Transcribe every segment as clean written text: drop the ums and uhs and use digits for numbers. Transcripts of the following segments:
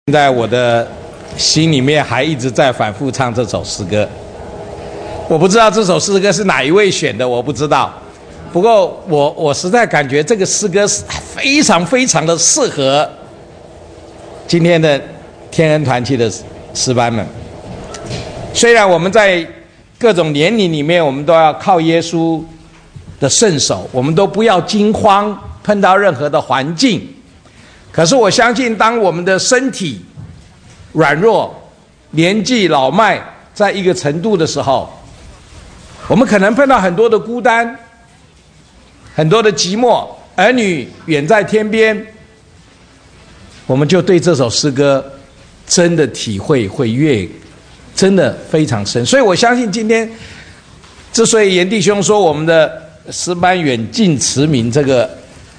现在我的心里面还一直在反复唱这首诗歌，我不知道这首诗歌是哪一位选的，我不知道。不过我实在感觉这个诗歌非常非常的适合今天的天恩团契的诗班们。虽然我们在各种年龄里面，我们都要靠耶稣的圣手，我们都不要惊慌，碰到任何的环境。可是我相信，当我们的身体软弱、年纪老迈在一个程度的时候，我们可能碰到很多的孤单，很多的寂寞，儿女远在天边，我们就对这首诗歌真的体会会真的非常深。所以我相信今天之所以严弟兄说我们的诗班远近驰名，这个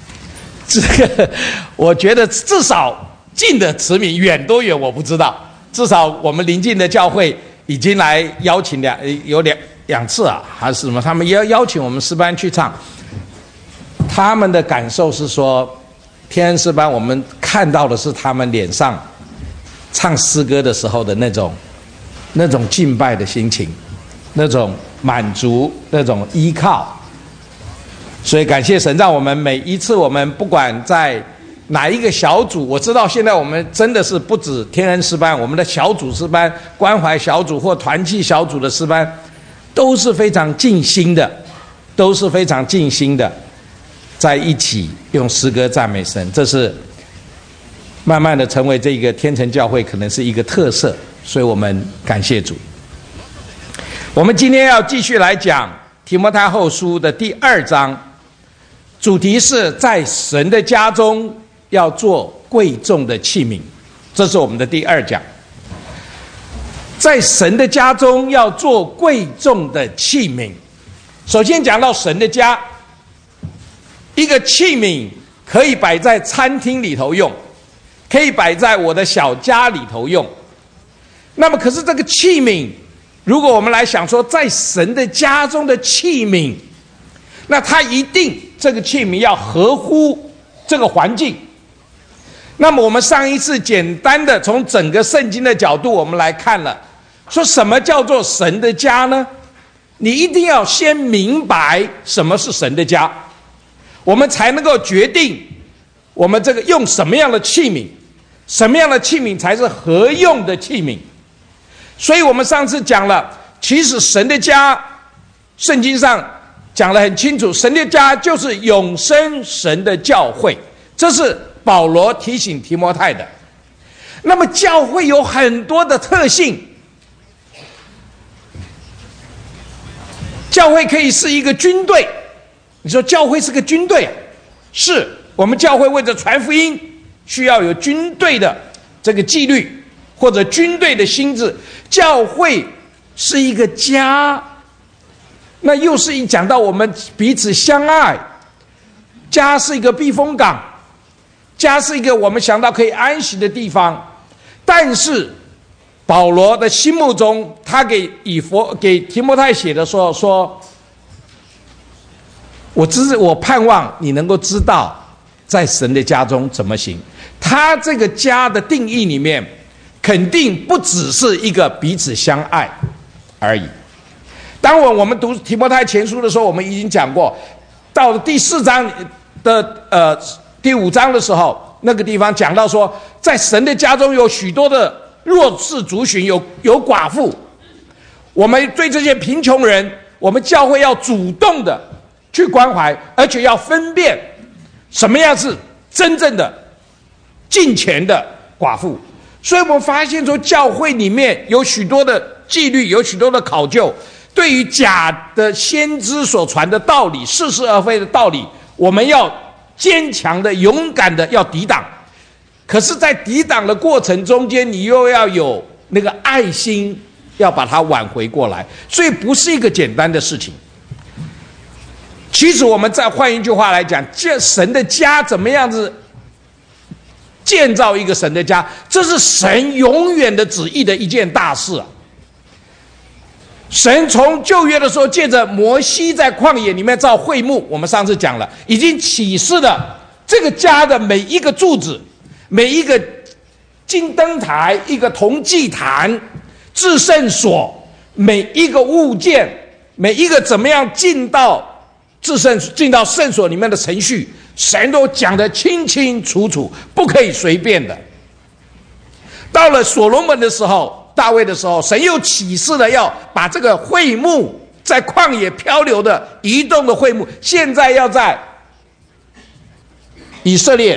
我觉得至少近的驰名，远多远我不知道，至少我们邻近的教会已经来邀请两次啊，还是什么，他们也邀请我们诗班去唱。他们的感受是说，天恩诗班我们看到的是他们脸上唱诗歌的时候的那种敬拜的心情，那种满足，那种依靠。所以感谢神，让我们每一次，我们不管在哪一个小组，我知道现在我们真的是不止天恩诗班，我们的小组诗班、关怀小组或团契小组的诗班都是非常尽心的，在一起用诗歌赞美神。这是慢慢的成为这个天成教会可能是一个特色，所以我们感谢主。我们今天要继续来讲提摩太后书的第2章，主题是在神的家中要做贵重的器皿，这是我们的第2讲。在神的家中要做贵重的器皿，首先讲到神的家，一个器皿可以摆在餐厅里头用，可以摆在我的小家里头用。那么可是这个器皿，如果我们来想说在神的家中的器皿，那它一定这个器皿要合乎这个环境。那么我们上一次简单的从整个圣经的角度我们来看了，说什么叫做神的家呢？你一定要先明白什么是神的家，我们才能够决定我们这个用什么样的器皿，什么样的器皿才是合用的器皿。所以我们上次讲了，其实神的家圣经上讲得很清楚，神的家就是永生神的教会，这是保罗提醒提摩太的。那么教会有很多的特性，教会可以是一个军队。你说教会是个军队，是我们教会为了传福音需要有军队的这个纪律或者军队的心智。教会是一个家，那又是一讲到我们彼此相爱，家是一个避风港，家是一个我们想到可以安息的地方。但是保罗的心目中，他给提摩太写的说我盼望你能够知道在神的家中怎么行。他这个家的定义里面肯定不只是一个彼此相爱而已。当我们读提摩太前书的时候，我们已经讲过，到了第4章的第5章的时候，那个地方讲到说，在神的家中有许多的弱势族群，有寡妇。我们对这些贫穷人，我们教会要主动的去关怀，而且要分辨什么样是真正的敬虔的寡妇。所以我们发现说，教会里面有许多的纪律，有许多的考究，对于假的先知所传的道理，似是而非的道理，我们要坚强的、勇敢的要抵挡。可是在抵挡的过程中间，你又要有那个爱心，要把它挽回过来，所以不是一个简单的事情。其实我们再换一句话来讲，这神的家怎么样子建造一个神的家，这是神永远的旨意的一件大事啊。神从旧约的时候借着摩西在旷野里面造会幕，我们上次讲了，已经启示了这个家的每一个柱子，每一个金灯台，一个铜祭坛，至圣所，每一个物件，每一个怎么样进到进到圣所里面的程序，神都讲得清清楚楚，不可以随便的。到了所罗门的时候，大卫的时候，神又启示了要把这个会幕，在旷野漂流的移动的会幕，现在要在以色列、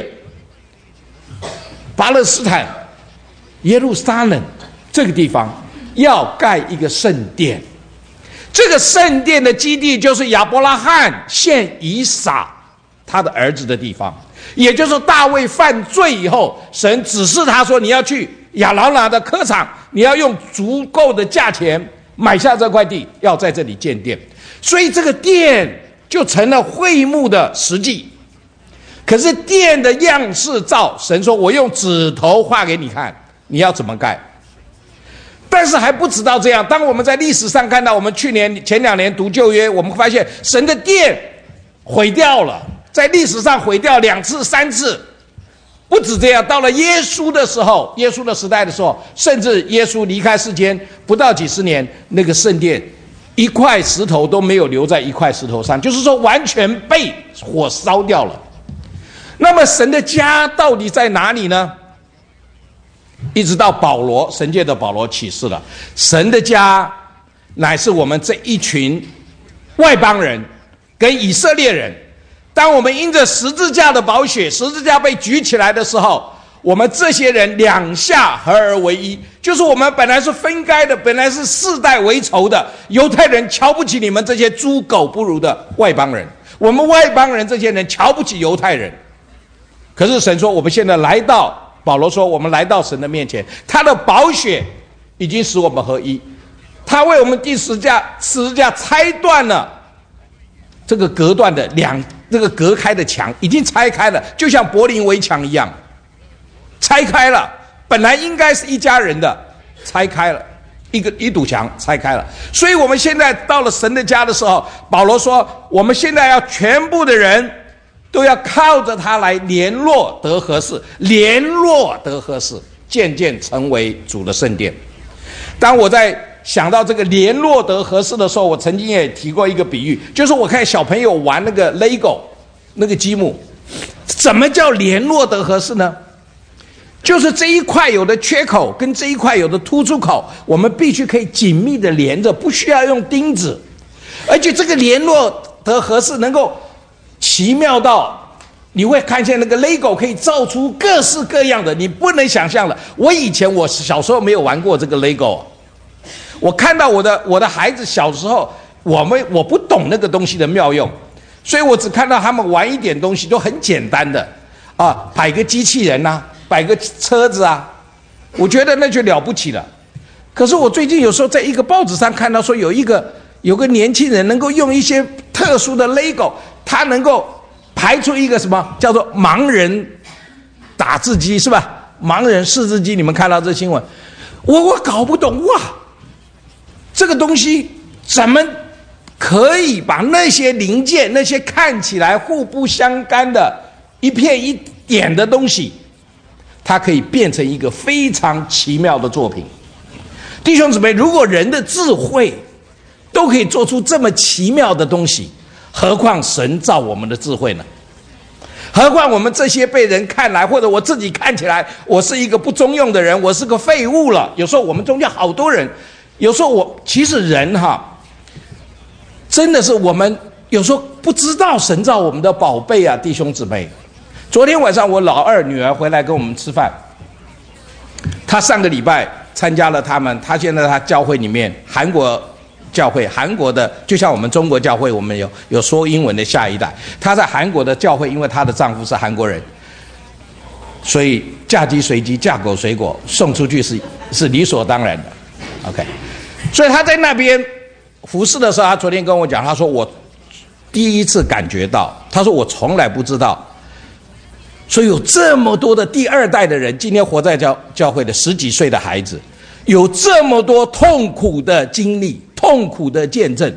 巴勒斯坦、耶路撒冷这个地方要盖一个圣殿。这个圣殿的基地就是亚伯拉罕献以撒他的儿子的地方，也就是大卫犯罪以后，神指示他说，你要去亚劳拿的科场，你要用足够的价钱买下这块地，要在这里建殿。所以这个殿就成了会幕的实际。可是殿的样式照，神说我用指头画给你看，你要怎么盖。但是还不止到这样，当我们在历史上看到，我们前2年读旧约，我们发现神的殿毁掉了，在历史上毁掉2次3次。不止这样，到了耶稣的时候，耶稣的时代的时候，甚至耶稣离开世间不到几十年，那个圣殿一块石头都没有留在一块石头上，就是说完全被火烧掉了。那么神的家到底在哪里呢？一直到保罗，神界的保罗启示了，神的家乃是我们这一群外邦人跟以色列人。当我们因着十字架的宝血，十字架被举起来的时候，我们这些人两下合而为一，就是我们本来是分开的，本来是世代为仇的。犹太人瞧不起你们这些猪狗不如的外邦人，我们外邦人这些人瞧不起犹太人。可是神说，我们现在来到，保罗说，我们来到神的面前，他的宝血已经使我们合一，他为我们第十字架拆断了这个隔断的这个隔开的墙，已经拆开了，就像柏林围墙一样，拆开了。本来应该是一家人的，拆开了，一堵墙拆开了。所以我们现在到了神的家的时候，保罗说，我们现在要全部的人都要靠着他来联络得合适，联络得合适，渐渐成为主的圣殿。当我在想到这个联络得合适的时候，我曾经也提过一个比喻，就是我看小朋友玩那个 Lego 那个积木，怎么叫联络得合适呢？就是这一块有的缺口跟这一块有的突出口，我们必须可以紧密的连着，不需要用钉子，而且这个联络得合适能够奇妙到你会看见那个 Lego 可以造出各式各样的，你不能想象了。我小时候没有玩过这个 Lego， 我看到我的孩子小时候，我不懂那个东西的妙用，所以我只看到他们玩一点东西都很简单的啊，摆个机器人啊，摆个车子啊，我觉得那就了不起了。可是我最近有时候在一个报纸上看到说，有个年轻人能够用一些特殊的 Lego， 他能够排出一个什么叫做盲人打字机，是吧？盲人识字机，你们看到这新闻，我搞不懂哇，这个东西怎么可以把那些零件，那些看起来互不相干的一片一点的东西，它可以变成一个非常奇妙的作品。弟兄姊妹，如果人的智慧都可以做出这么奇妙的东西，何况神造我们的智慧呢？何况我们这些被人看来，或者我自己看起来，我是一个不中用的人，我是个废物了。有时候我们中间好多人，有时候其实人真的是我们有时候不知道神造我们的宝贝啊，弟兄姊妹。昨天晚上我老二女儿回来跟我们吃饭，她上个礼拜参加了她现在她教会里面韩国教会，韩国的就像我们中国教会，我们有说英文的下一代，她在韩国的教会，因为她的丈夫是韩国人，所以嫁鸡随鸡，嫁狗随狗，送出去是理所当然的。OK， 所以她在那边服侍的时候，她昨天跟我讲，她说我第一次感觉到，她说我从来不知道，所以有这么多的第二代的人，今天活在教会的10几岁的孩子，有这么多痛苦的经历，痛苦的见证。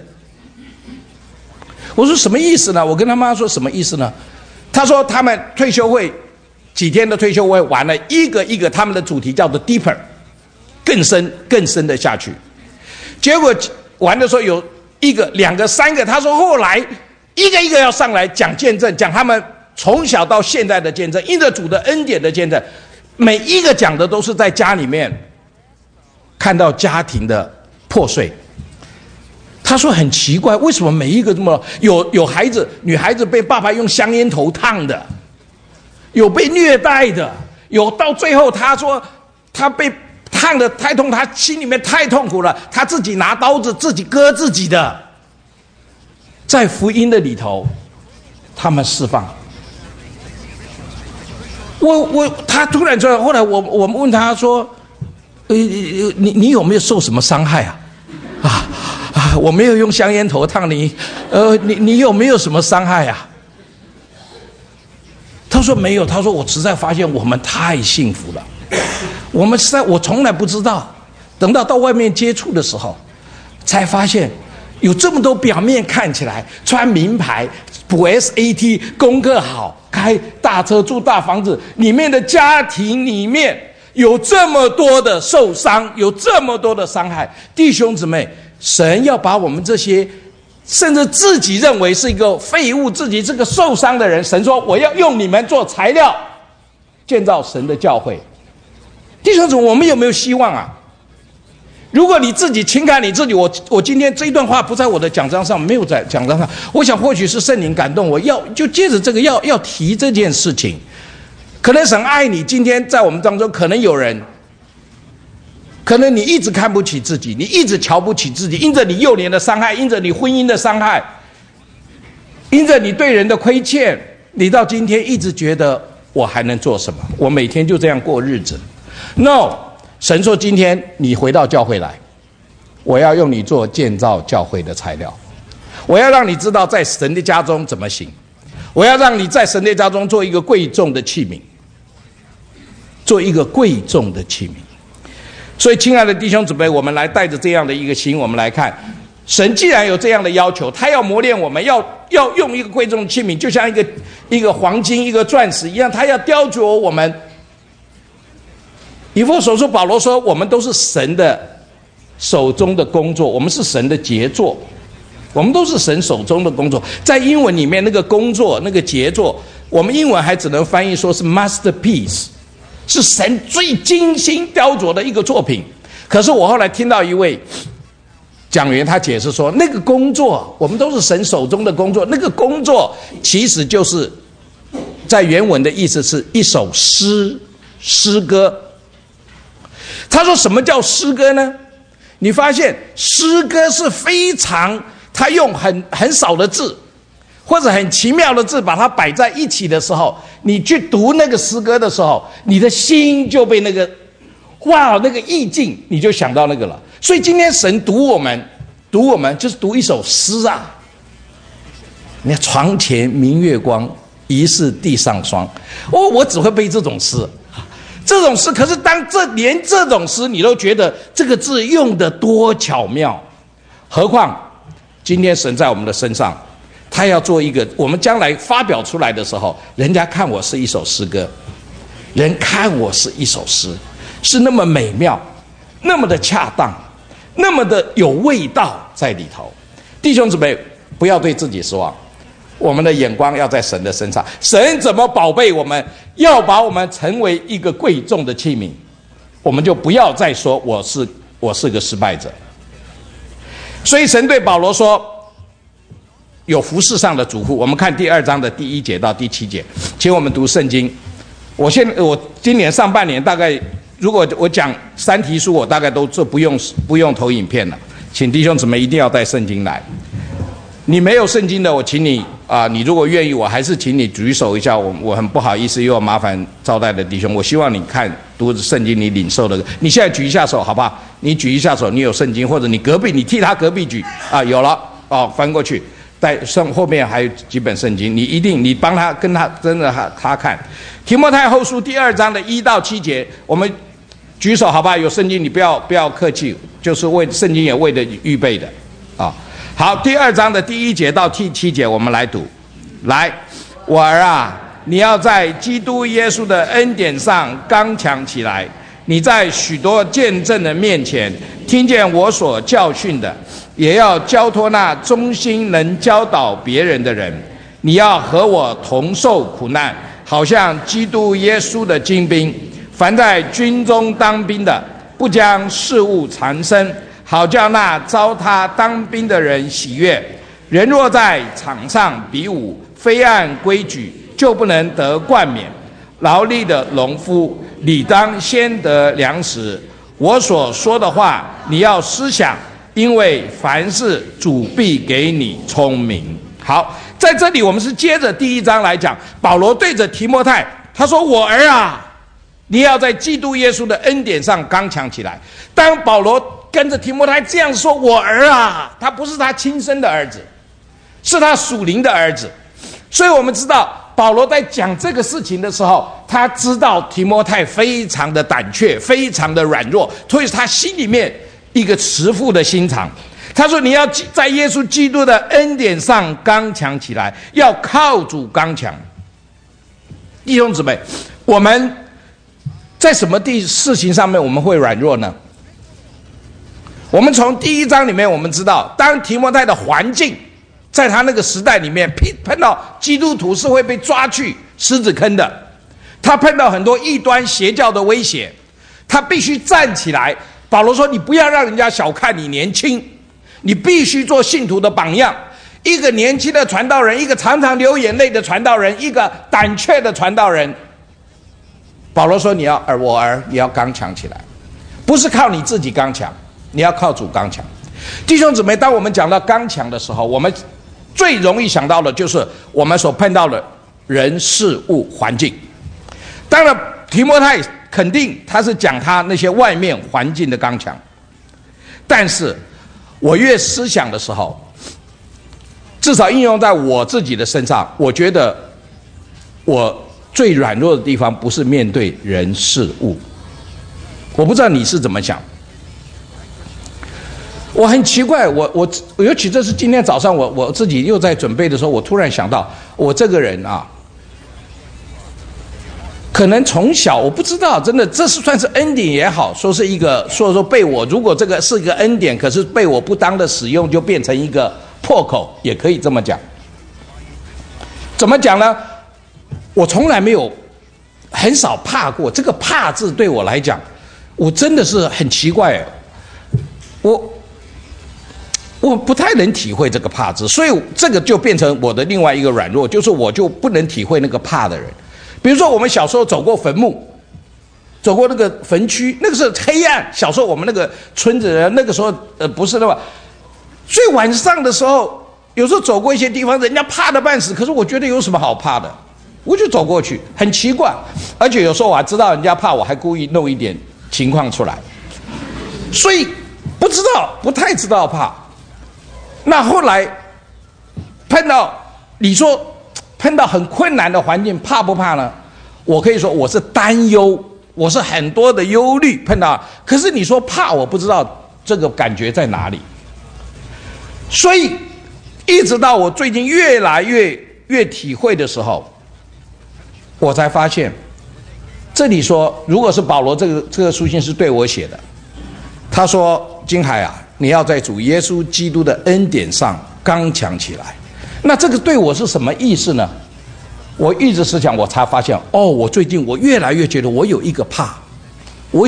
我说什么意思呢？我跟他妈说什么意思呢？他说他们退休会几天的退休会完了，一个一个他们的主题叫做 deeper， 更深的下去。结果完的时候有一个、两个、三个，他说后来一个一个要上来讲见证，讲他们从小到现在的见证，因着主的恩典的见证，每一个讲的都是在家里面看到家庭的破碎。他说很奇怪，为什么每一个这么有孩子，女孩子被爸爸用香烟头烫的，有被虐待的，有到最后他说他被烫得太痛，他心里面太痛苦了，他自己拿刀子自己割自己的。在福音的里头，他们释放。他突然说，后来我们问他说，你有没有受什么伤害啊？我没有用香烟头烫你，你有没有什么伤害啊？他说没有，他说我实在发现我们太幸福了，我从来不知道，等到外面接触的时候，才发现有这么多表面看起来穿名牌、补 SAT、功课好、开大车、住大房子，里面的家庭里面有这么多的受伤，有这么多的伤害。弟兄姊妹，神要把我们这些甚至自己认为是一个废物、自己是个受伤的人，神说我要用你们做材料，建造神的教会。弟兄姊妹，我们有没有希望啊？如果你自己轻看你自己，我今天这一段话不在我的讲章上，没有在讲章上，我想或许是圣灵感动我，就借着这个要提这件事情。可能神爱你，今天在我们当中，可能有人，可能你一直看不起自己，你一直瞧不起自己，因着你幼年的伤害，因着你婚姻的伤害，因着你对人的亏欠，你到今天一直觉得我还能做什么？我每天就这样过日子。No， 神说今天你回到教会来，我要用你做建造教会的材料，我要让你知道在神的家中怎么行，我要让你在神的家中做一个贵重的器皿，做一个贵重的器皿。所以亲爱的弟兄姊妹，我们来带着这样的一个心，我们来看神既然有这样的要求，他要磨练我们，要用一个贵重的器皿，就像一个黄金、一个钻石一样，他要雕琢我们。以弗所书保罗说，我们都是神的手中的工作，我们是神的杰作，我们都是神手中的工作。在英文里面那个工作、那个杰作，我们英文还只能翻译说是 masterpiece， 是神最精心雕琢的一个作品。可是我后来听到一位讲员，他解释说，那个工作我们都是神手中的工作，那个工作其实就是在原文的意思是一首诗歌。他说什么叫诗歌呢？你发现诗歌是非常，他用很少的字或者很奇妙的字把它摆在一起的时候，你去读那个诗歌的时候，你的心就被那个那个意境，你就想到那个了。所以今天神读我们就是读一首诗啊。你看床前明月光，疑是地上霜。我只会背这种诗。这种诗，可是连这种诗你都觉得这个字用得多巧妙，何况今天神在我们的身上，他要做一个，我们将来发表出来的时候，人家看我是一首诗歌，人看我是一首诗，是那么美妙，那么的恰当，那么的有味道在里头。弟兄姊妹，不要对自己失望，我们的眼光要在神的身上。神怎么宝贝我们，要把我们成为一个贵重的器皿，我们就不要再说我是个失败者。所以神对保罗说，有服事上的嘱咐。我们看第2章的第1节到第7节，请我们读圣经。我今年上半年大概，如果我讲3题书，我大概都不用投影片了。请弟兄姊妹一定要带圣经来。你没有圣经的，我请你你如果愿意，我还是请你举手一下。我很不好意思，又要麻烦招待的弟兄。我希望你读圣经，你领受的。你现在举一下手，好不好？你举一下手，你有圣经，或者你替他隔壁举有了翻过去。后面还有几本圣经，你帮他跟他真的他看。提摩太后书第2章的1到7节，我们举手好不好？有圣经你不要客气，就是圣经也为了预备的好，第2章的第1节到第7节，我们来读。来，我儿啊， 你要在基督耶稣的恩典上刚强起来。你在许多见证的面前听见我所教训的，也要交托那忠心能教导别人的人。你要和我同受苦难，好像基督耶稣的精兵。凡在军中当兵的，不将事物缠身，好叫那招他当兵的人喜悦。人若在场上比武，非按规矩，就不能得冠冕。劳力的农夫理当先得粮食。我所说的话，你要思想，因为凡事主必给你聪明。好，在这里我们是接着第1章来讲，保罗对着提摩太，他说：我儿啊，你要在基督耶稣的恩典上刚强起来。当保罗跟着提摩太这样说，我儿啊，他不是他亲生的儿子，是他属灵的儿子。所以我们知道保罗在讲这个事情的时候，他知道提摩太非常的胆怯，非常的软弱，所以他心里面一个慈父的心肠。他说：你要在耶稣基督的恩典上刚强起来，要靠主刚强。弟兄姊妹，我们在什么事情上面我们会软弱呢？我们从第1章里面我们知道，当提摩太的环境在他那个时代里面碰到基督徒是会被抓去狮子坑的，他碰到很多异端邪教的威胁，他必须站起来。保罗说：你不要让人家小看你年轻，你必须做信徒的榜样。一个年轻的传道人，一个常常流眼泪的传道人，一个胆怯的传道人。保罗说：我儿，你要刚强起来，不是靠你自己刚强，你要靠主刚强。弟兄姊妹，当我们讲到刚强的时候，我们最容易想到的就是我们所碰到的人事物环境。当然提摩太肯定他是讲他那些外面环境的刚强，但是我越思想的时候，至少应用在我自己的身上，我觉得我最软弱的地方不是面对人事物。我不知道你是怎么想。我很奇怪，我尤其这是今天早上我自己又在准备的时候，我突然想到，我这个人啊，可能从小我不知道，真的这是算是恩典也好，说是一个说被我，如果这个是一个恩典，可是被我不当的使用，就变成一个破口，也可以这么讲。怎么讲呢？我从来没有很少怕过，这个怕字对我来讲，我真的是很奇怪，我不太能体会这个怕字，所以这个就变成我的另外一个软弱，就是我就不能体会那个怕的人。比如说我们小时候走过坟墓，走过那个坟区，那个是黑暗。小时候我们那个村子人那个时候不是那么，所以晚上的时候有时候走过一些地方，人家怕得半死，可是我觉得有什么好怕的，我就走过去，很奇怪。而且有时候我还知道人家怕，我还故意弄一点情况出来，所以不太知道怕。那后来碰到你说碰到很困难的环境，怕不怕呢？我可以说我是担忧，我是很多的忧虑碰到。可是你说怕，我不知道这个感觉在哪里。所以一直到我最近越来越体会的时候，我才发现，这里说如果是保罗这个书信是对我写的，他说：金海啊，你要在主耶稣基督的恩典上刚强起来。那这个对我是什么意思呢？我一直思想，我才发现，我最近我越来越觉得我有一个怕，我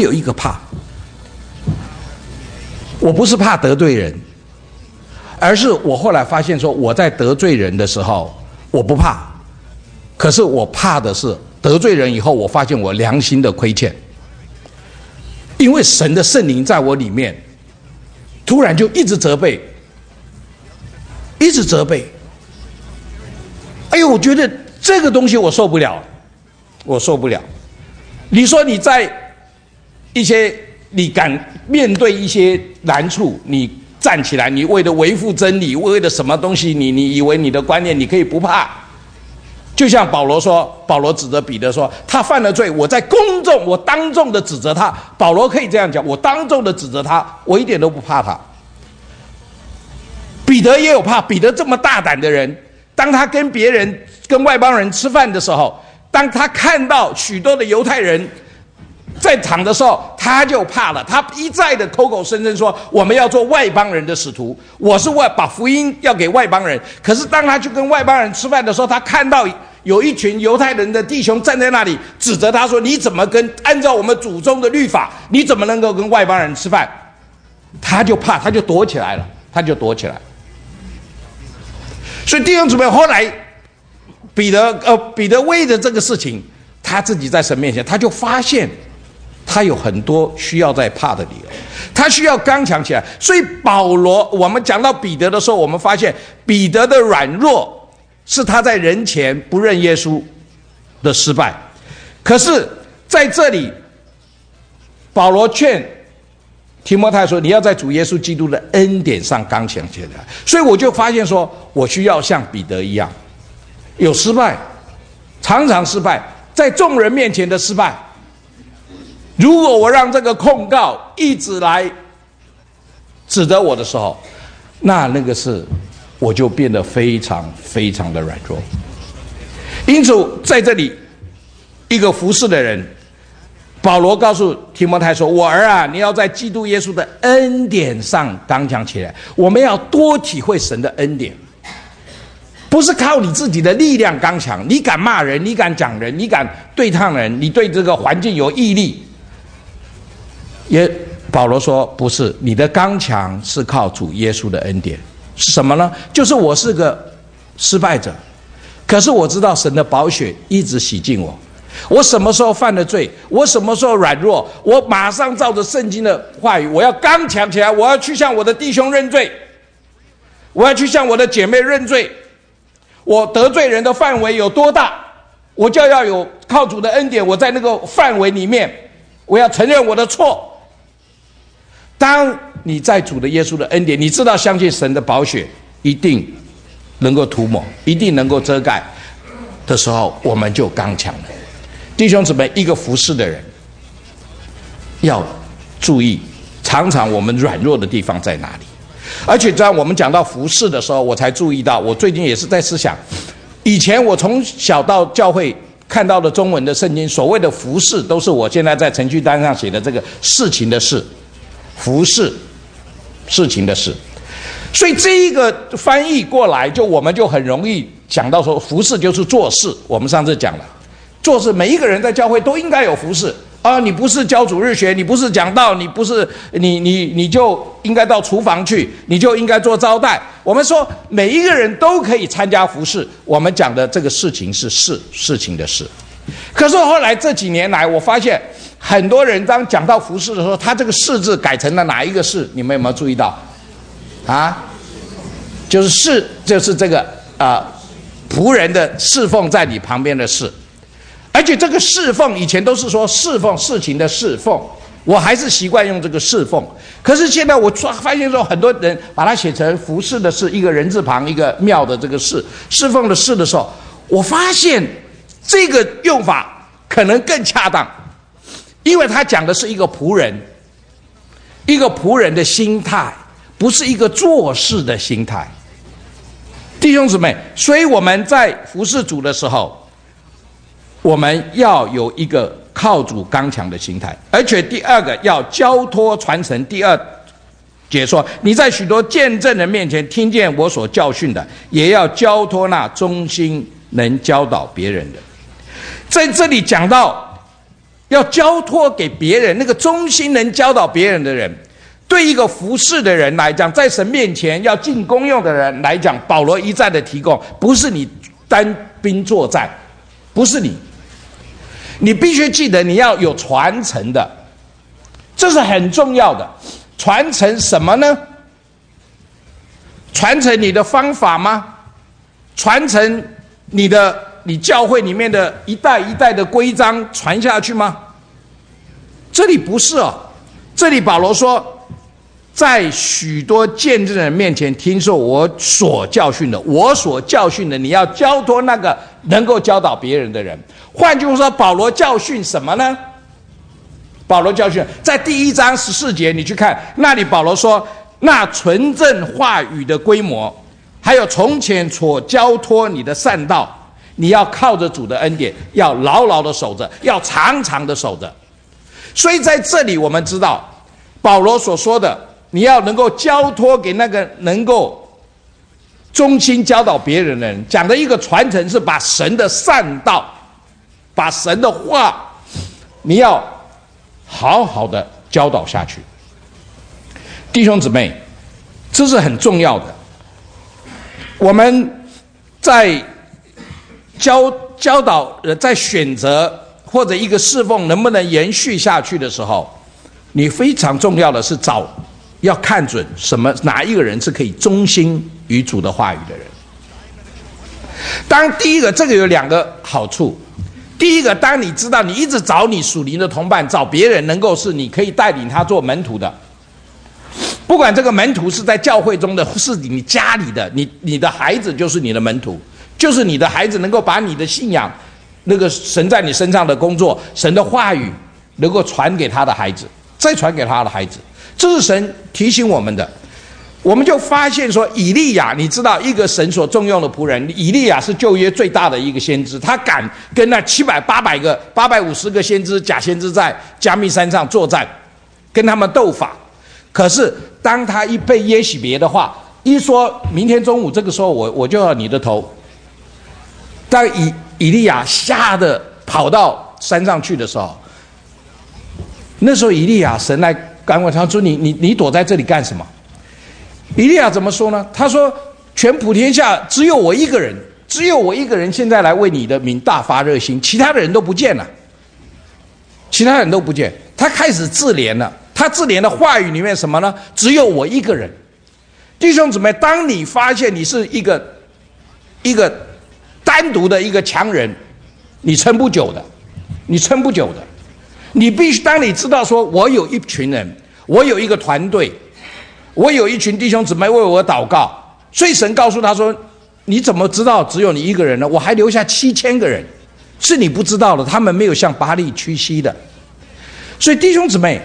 不是怕得罪人，而是我后来发现说，我在得罪人的时候我不怕，可是我怕的是得罪人以后，我发现我良心的亏欠，因为神的圣灵在我里面突然就一直责备。哎呦，我觉得这个东西我受不了。你说你在你敢面对一些难处，你站起来，你为了维护真理，为了什么东西，你以为你的观念你可以不怕？就像保罗指着彼得说，他犯了罪，我当众的指责他。保罗可以这样讲，我当众的指责他，我一点都不怕他。彼得也有怕，彼得这么大胆的人，当他跟外邦人吃饭的时候， 当他看到许多的犹太人在场的时候，他就怕了，他一再的口口声声说我们要做外邦人的使徒，我是把福音要给外邦人。可是当他去跟外邦人吃饭的时候，他看到有一群犹太人的弟兄站在那里指责他说，你怎么按照我们祖宗的律法，你怎么能够跟外邦人吃饭？他就怕，他就躲起来了，所以弟兄姊妹，后来彼得为着这个事情，他自己在神面前，他就发现他有很多需要在怕的理由，他需要刚强起来。所以保罗，我们讲到彼得的时候，我们发现彼得的软弱是他在人前不认耶稣的失败。可是在这里，保罗劝提摩太说，你要在主耶稣基督的恩典上刚强起来。所以我就发现说，我需要像彼得一样，有失败，常常失败，在众人面前的失败。如果我让这个控告一直来指责我的时候，那个是我就变得非常非常的软弱。因此在这里，一个服侍的人，保罗告诉提摩太说，我儿啊，你要在基督耶稣的恩典上刚强起来。我们要多体会神的恩典，不是靠你自己的力量刚强，你敢骂人，你敢讲人，你敢对抗人，你对这个环境有毅力。保罗说，不是，你的刚强是靠主耶稣的恩典。是什么呢？就是我是个失败者，可是我知道神的宝血一直洗净我。我什么时候犯了罪，我什么时候软弱，我马上照着圣经的话语，我要刚强起来，我要去向我的弟兄认罪，我要去向我的姐妹认罪。我得罪人的范围有多大，我就要有靠主的恩典，我在那个范围里面，我要承认我的错。当你在主的耶稣的恩典，你知道相信神的宝血一定能够涂抹，一定能够遮盖的时候，我们就刚强了。弟兄姊妹，一个服侍的人要注意，常常我们软弱的地方在哪里。而且当我们讲到服侍的时候，我才注意到，我最近也是在思想，以前我从小到教会看到的中文的圣经，所谓的服侍都是我现在在程序单上写的这个事情的事，服侍事情的事。所以这一个翻译过来，我们就很容易讲到说，服侍就是做事。我们上次讲了，做事每一个人在教会都应该有服侍啊！你不是教主日学，你不是讲道，你不是你就应该到厨房去，你就应该做招待。我们说每一个人都可以参加服侍，我们讲的这个事情是事情的事。可是后来这几年来，我发现很多人当讲到服侍的时候，他这个事字改成了哪一个事？你们有没有注意到？啊，就是这个仆人的侍奉在你旁边的事。而且这个侍奉以前都是说侍奉事情的侍奉，我还是习惯用这个侍奉。可是现在我发现说，很多人把它写成服侍的事，一个人字旁一个庙的这个侍奉的事的时候，我发现这个用法可能更恰当，因为他讲的是一个仆人的心态，不是一个做事的心态。弟兄姊妹，所以我们在服侍主的时候，我们要有一个靠主刚强的心态。而且第二个要交托传承。第二节说，你在许多见证人面前听见我所教训的，也要交托那忠心能教导别人的。在这里讲到要交托给别人，那个忠心能教导别人的人，对一个服侍的人来讲，在神面前要尽功用的人来讲，保罗一再的提供，不是你单兵作战，不是你必须记得你要有传承的，这是很重要的。传承什么呢？传承你的方法吗？传承你教会里面的一代一代的规章传下去吗？这里不是哦，这里保罗说，在许多见证人面前听说我所教训的，你要交托那个能够教导别人的人。换句话说，保罗教训什么呢？保罗教训在第1章14节，你去看那里，保罗说，那纯正话语的规模，还有从前所交托你的善道， 你要靠着主的恩典，要牢牢的守着，要长长的守着。所以在这里我们知道保罗所说的，你要能够交托给那个能够忠心教导别人的人，讲的一个传承是把神的善道，把神的话，你要好好的教导下去。弟兄姊妹，这是很重要的。我们在教导在选择或者一个侍奉能不能延续下去的时候，你非常重要的是要看准哪一个人是可以忠心于主的话语的人。当然第一个，这个有2个好处。第一个，当你知道你一直找你属灵的同伴，找别人能够是你可以带领他做门徒的，不管这个门徒是在教会中的，是你家里的，你的孩子就是你的门徒，就是你的孩子能够把你的信仰，那个神在你身上的工作，神的话语能够传给他的孩子，再传给他的孩子，这是神提醒我们的。我们就发现说，以利亚，你知道一个神所重用的仆人，以利亚是旧约最大的一个先知，他敢跟那850个先知假先知在加密山上作战，跟他们斗法。可是当他一被耶洗别的话一说，明天中午这个时候我就要你的头，当以利亚吓得跑到山上去的时候，那时候以利亚神来赶我，他说你躲在这里干什么？以利亚怎么说呢？他说全普天下只有我一个人现在来为你的名大发热心，其他的人都不见了，他开始自怜了。他自怜的话语里面什么呢？只有我一个人。弟兄姊妹，当你发现你是一个单独的一个强人，你撑不久的。你必须，当你知道说我有一群人，我有一个团队，我有一群弟兄姊妹为我祷告，所以神告诉他说，你怎么知道只有你一个人呢？我还留下7000个人，是你不知道的，他们没有向巴力屈膝的。所以弟兄姊妹，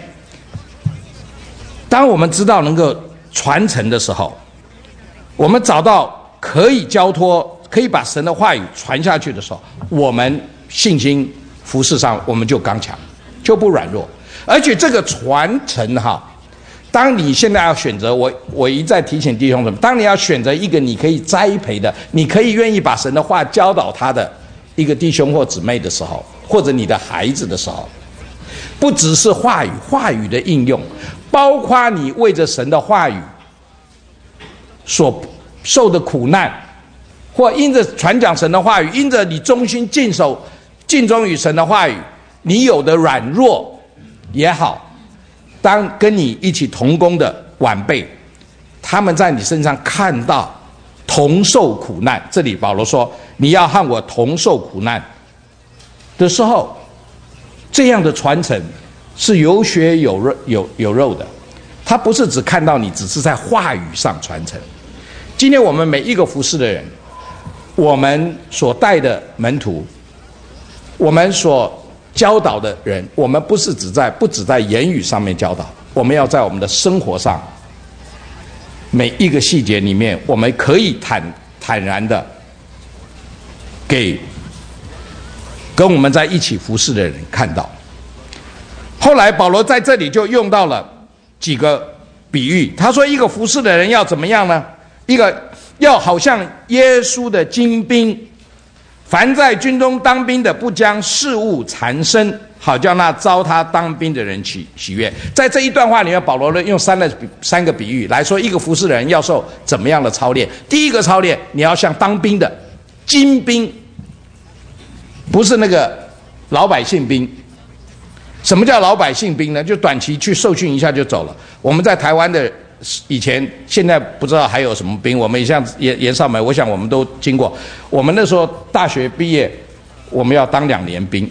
当我们知道能够传承的时候，我们找到可以交托，可以把神的话语传下去的时候，我们信心服事上我们就刚强，就不软弱。而且这个传承当你现在要选择，我一再提醒弟兄们，当你要选择一个你可以栽培的，你可以愿意把神的话教导他的一个弟兄或姊妹的时候，或者你的孩子的时候，不只是话语的应用，包括你为着神的话语所受的苦难，或因着传讲神的话语，因着你忠心尽忠于神的话语，你有的软弱也好，当跟你一起同工的晚辈，他们在你身上看到同受苦难，这里保罗说你要和我同受苦难的时候，这样的传承是有血有肉的。他不是只看到你只是在话语上传承。今天我们每一个服事的人，我们所带的门徒，我们所教导的人，我们不只在言语上面教导，我们要在我们的生活上每一个细节里面，我们可以坦然的给跟我们在一起服事的人看到。后来保罗在这里就用到了几个比喻，他说一个服事的人要怎么样呢？一个要好像耶稣的精兵，凡在军中当兵的，不将事物缠身，好叫那招他当兵的人喜悦。在这一段话里面，保罗呢用三个比喻来说一个服事的人要受怎么样的操练。第一个操练，你要像当兵的精兵，不是那个老百姓兵。什么叫老百姓兵呢？就短期去受训一下就走了。我们在台湾的以前，现在不知道还有什么兵。我们像严少梅，我想我们都经过。我们那时候大学毕业，我们要当2年兵。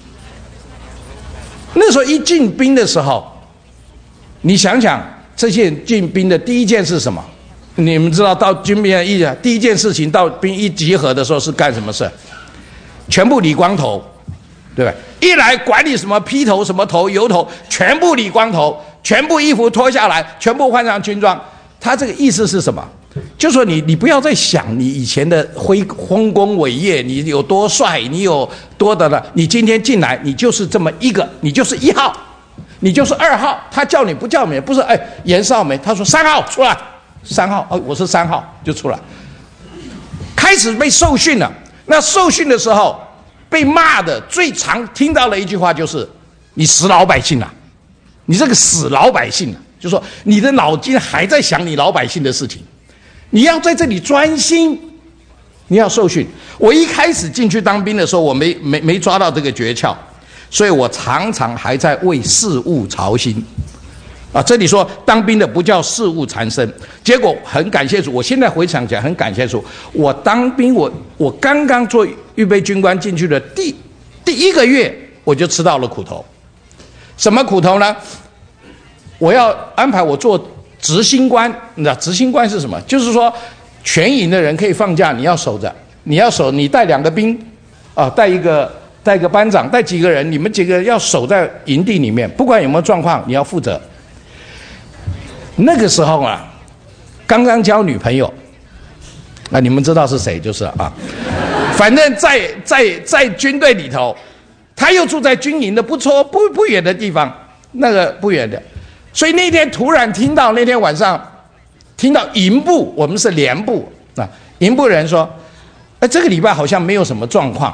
那时候一进兵的时候，你想想这些进兵的第一件是什么？你们知道到军兵的第一件事情，到兵一集合的时候是干什么事？全部理光头，对吧？一来管你什么披头什么头油头，全部理光头，全部衣服脱下来，全部换上军装。他这个意思是什么？ 就说你不要再想你以前的丰功伟业，你有多帅，你有多的了。你今天进来，你就是这么一个，你就是1号，你就是2号。他叫你不叫你，不是严少梅，他说3号出来，3号我是3号就出来。开始被受训了，那受训的时候被骂的最常听到的一句话就是你死老百姓啊，你这个死老百姓啊，就说你的脑筋还在想你老百姓的事情。你要在这里专心，你要受训。我一开始进去当兵的时候，我没抓到这个诀窍，所以我常常还在为事务操心。这里说当兵的不叫事务缠身，结果很感谢主。我现在回想起来很感谢主。我当兵，我刚刚做预备军官进去的第1个月，我就吃到了苦头。什么苦头呢？我要安排我做执行官，你知道执行官是什么？就是说，全营的人可以放假，你要守着，你带2个兵，带一个班长，带几个人，你们几个要守在营地里面，不管有没有状况，你要负责。那个时候啊，刚刚交女朋友，你们知道是谁就是了啊。反正在军队里头，他又住在军营的不远的地方，那个不远的。所以那天突然听到，那天晚上听到营部，我们是连部啊，营部人说，这个礼拜好像没有什么状况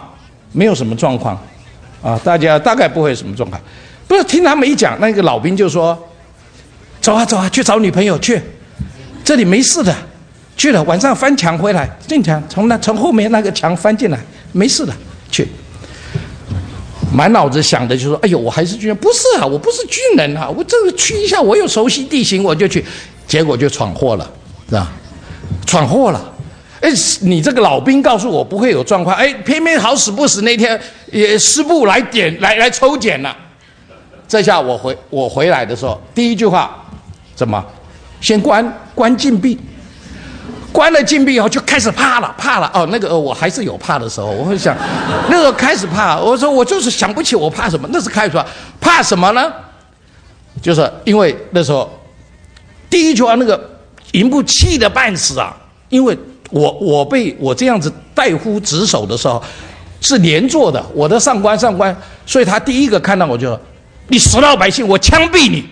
啊，大家大概不会有什么状况。不是听他们一讲，那个老兵就说，走啊，去找女朋友去，这里没事的，去了晚上翻墙回来，进墙从后面那个墙翻进来，没事的，去。满脑子想的就是说，哎呦，我还是军人，不是啊，我不是军人啊，我这个去一下，我有熟悉地形，我就去，结果就闯祸了，是吧？闯祸了，你这个老兵告诉我不会有状况，偏偏好死不死那天师部来抽检了，这下我回来的时候，第一句话，怎么？先关禁闭。关了禁闭以后就开始怕了那个我还是有怕的时候，我会想那时候开始怕，我说我就是想不起我怕什么，那是开始怕什么呢？就是因为那时候第一句话那个营部气得半死啊，因为我被我这样子代呼职守的时候是连坐的，我的上官，所以他第一个看到我就说你死老百姓，我枪毙你。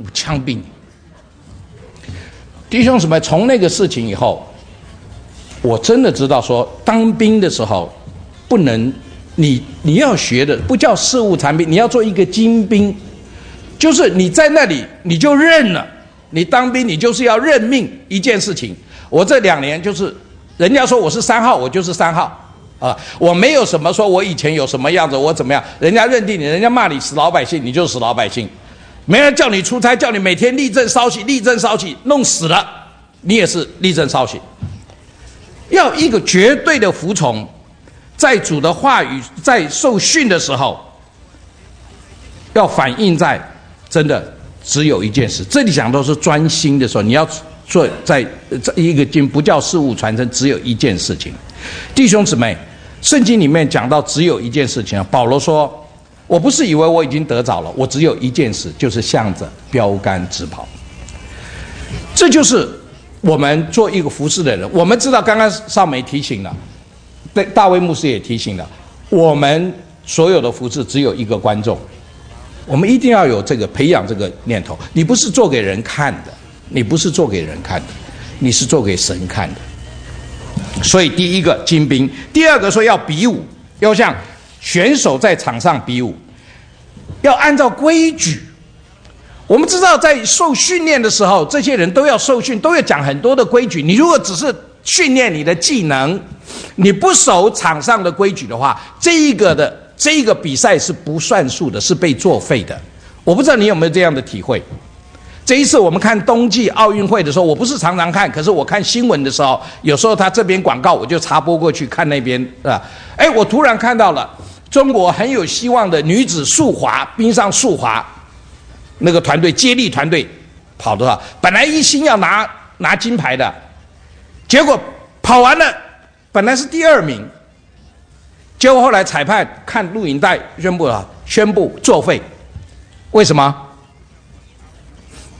弟兄姊妹，从那个事情以后，我真的知道说，当兵的时候不能，你要学的不叫事务残兵，你要做一个精兵，就是你在那里你就认了，你当兵你就是要认命一件事情。我这2年就是人家说我是3号，我就是3号啊，我没有什么说我以前有什么样子，我怎么样，人家认定你，人家骂你死老百姓，你就死老百姓。没人叫你出差，叫你每天立正稍息，弄死了，你也是立正稍息。要一个绝对的服从，在主的话语，在受训的时候，要反映在真的只有一件事。这里讲都是专心的时候，你要做在一个经不叫事物传承，只有一件事情。弟兄姊妹，圣经里面讲到只有一件事情，保罗说，我不是以为我已经得着了，我只有一件事，就是向着标杆直跑。这就是我们做一个服事的人。我们知道，刚刚少梅提醒了，大卫牧师也提醒了，我们所有的服事只有一个观众，我们一定要有这个培养这个念头。你不是做给人看的，你是做给神看的。所以第一个精兵，第二个说要比武，要像选手在场上比武，要按照规矩。我们知道在受训练的时候，这些人都要受训，都要讲很多的规矩。你如果只是训练你的技能，你不守场上的规矩的话，这一个比赛是不算数的，是被作废的。我不知道你有没有这样的体会。这一次我们看冬季奥运会的时候，我不是常常看，可是我看新闻的时候，有时候他这边广告我就插播过去看那边，我突然看到了中国很有希望的女子速滑，冰上速滑那个团队，接力团队跑多少？本来一心要拿金牌的，结果跑完了，本来是第2名，结果后来裁判看录影带宣布作废。为什么？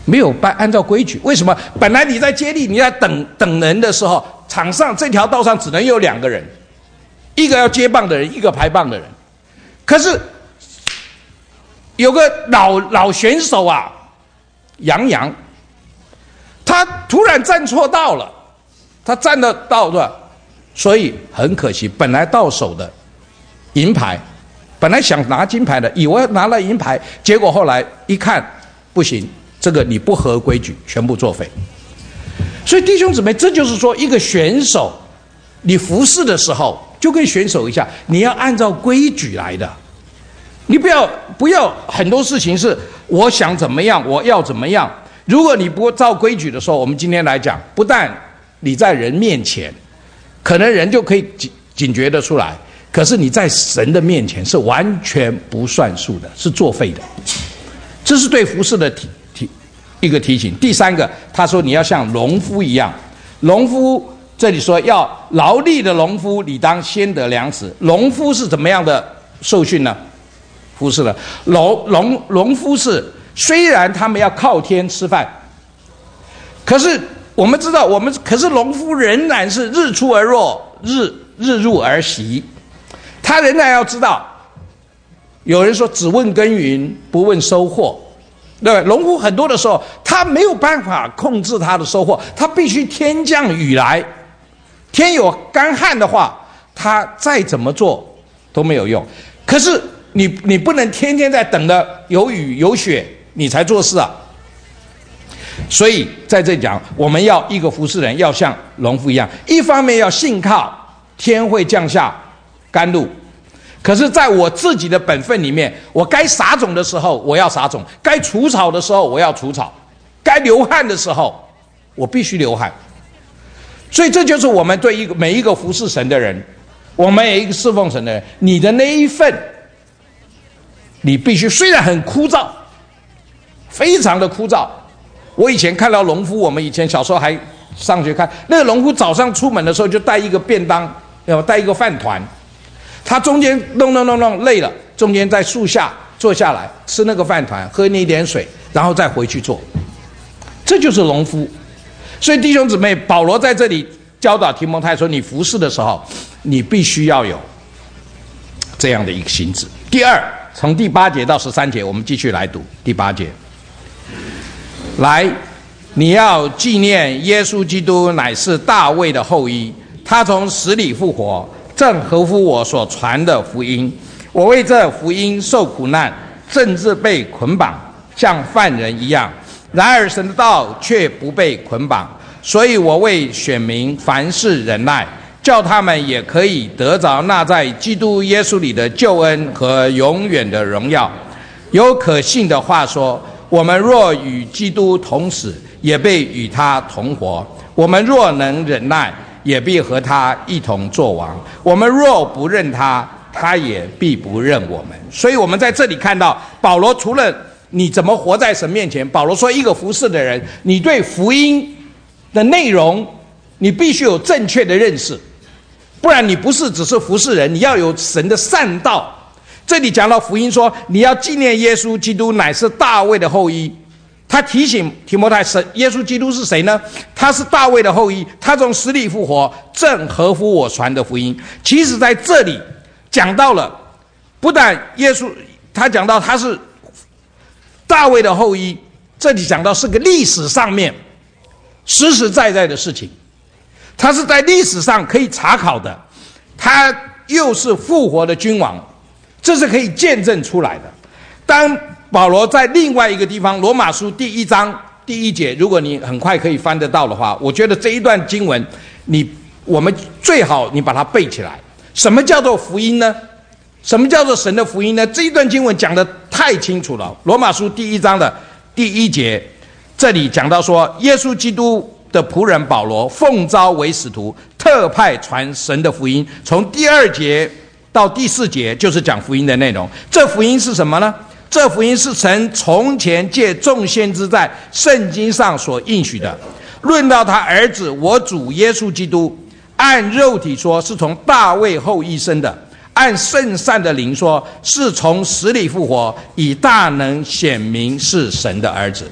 没有按照规矩。为什么？本来你在接力，你在等人的时候，场上这条道上只能有2个人，一个要接棒的人，一个排棒的人。可是有个老选手啊，杨，他突然站错道了，他站的道对吧？所以很可惜，本来到手的银牌，本来想拿金牌的，以为拿了银牌，结果后来一看不行，这个你不合规矩，全部作废。所以弟兄姊妹，这就是说，一个选手你服侍的时候，就跟选手一样，你要按照规矩来的。你不要很多事情是我想怎么样，我要怎么样。如果你不照规矩的时候，我们今天来讲，不但你在人面前，可能人就可以警觉得出来，可是你在神的面前是完全不算数的，是作废的。这是对服侍的一个提醒。第3个，他说你要像农夫一样，农夫这里说要劳力的农夫，理当先得粮食。农夫是怎么样的受训呢？服侍了农夫是虽然他们要靠天吃饭，可是我们知道，可是农夫仍然是日出而落，日入而息。他仍然要知道，有人说只问耕耘不问收获，对吧？农夫很多的时候他没有办法控制他的收获，他必须天降雨来，天有干旱的话，他再怎么做都没有用。可是你不能天天在等着有雨有雪你才做事啊。所以在这讲，我们要一个服侍人要像农夫一样，一方面要信靠天会降下甘露，可是在我自己的本分里面，我该撒种的时候我要撒种，该除草的时候我要除草，该流汗的时候我必须流汗。所以这就是我们对每一个服侍神的人，我们每一个侍奉神的人，你的那一份你必须，虽然很枯燥，非常的枯燥。我以前看到农夫，我们以前小时候还上学看，那个农夫早上出门的时候就带一个便当，带一个饭团，他中间弄累了，中间在树下坐下来吃那个饭团，喝那一点水，然后再回去做。这就是农夫。所以弟兄姊妹，保罗在这里教导提摩太说，你服侍的时候你必须要有这样的一个心志。第2，从第8节到13节，我们继续来读第8节。来，你要纪念耶稣基督乃是大卫的后裔，他从死里复活，正合乎我所传的福音。我为这福音受苦难，甚至被捆绑，像犯人一样。然而神的道却不被捆绑，所以我为选民凡事忍耐，叫他们也可以得着那在基督耶稣里的救恩和永远的荣耀。有可信的话说，我们若与基督同死，也必与他同活；我们若能忍耐，也必和他一同作王。我们若不认他，他也必不认我们。所以我们在这里看到，保罗除了你怎么活在神面前，保罗说一个服侍的人，你对福音的内容你必须有正确的认识，不然你不是只是服侍人，你要有神的善道。这里讲到福音说，你要纪念耶稣基督乃是大卫的后裔。他提醒提摩太，耶稣基督是谁呢？他是大卫的后裔，他从死里复活，正合乎我传的福音。其实在这里讲到了，不但耶稣，他讲到他是大卫的后裔，这里讲到是个历史上面实实在在的事情，他是在历史上可以查考的，他又是复活的君王，这是可以见证出来的。当保罗在另外一个地方，罗马书第1章第1节，如果你很快可以翻得到的话，我觉得这一段经文我们最好你把它背起来。什么叫做福音呢？什么叫做神的福音呢？这一段经文讲得太清楚了。罗马书第1章的第1节，这里讲到说，耶稣基督的仆人保罗奉召为使徒，特派传神的福音。从第2节到第4节就是讲福音的内容。这福音是什么呢？这福音是神从前借众先知在圣经上所应许的，论到他儿子我主耶稣基督，按肉体说是从大卫后裔生的，按圣善的灵说是从死里复活，以大能显明是神的儿子。弟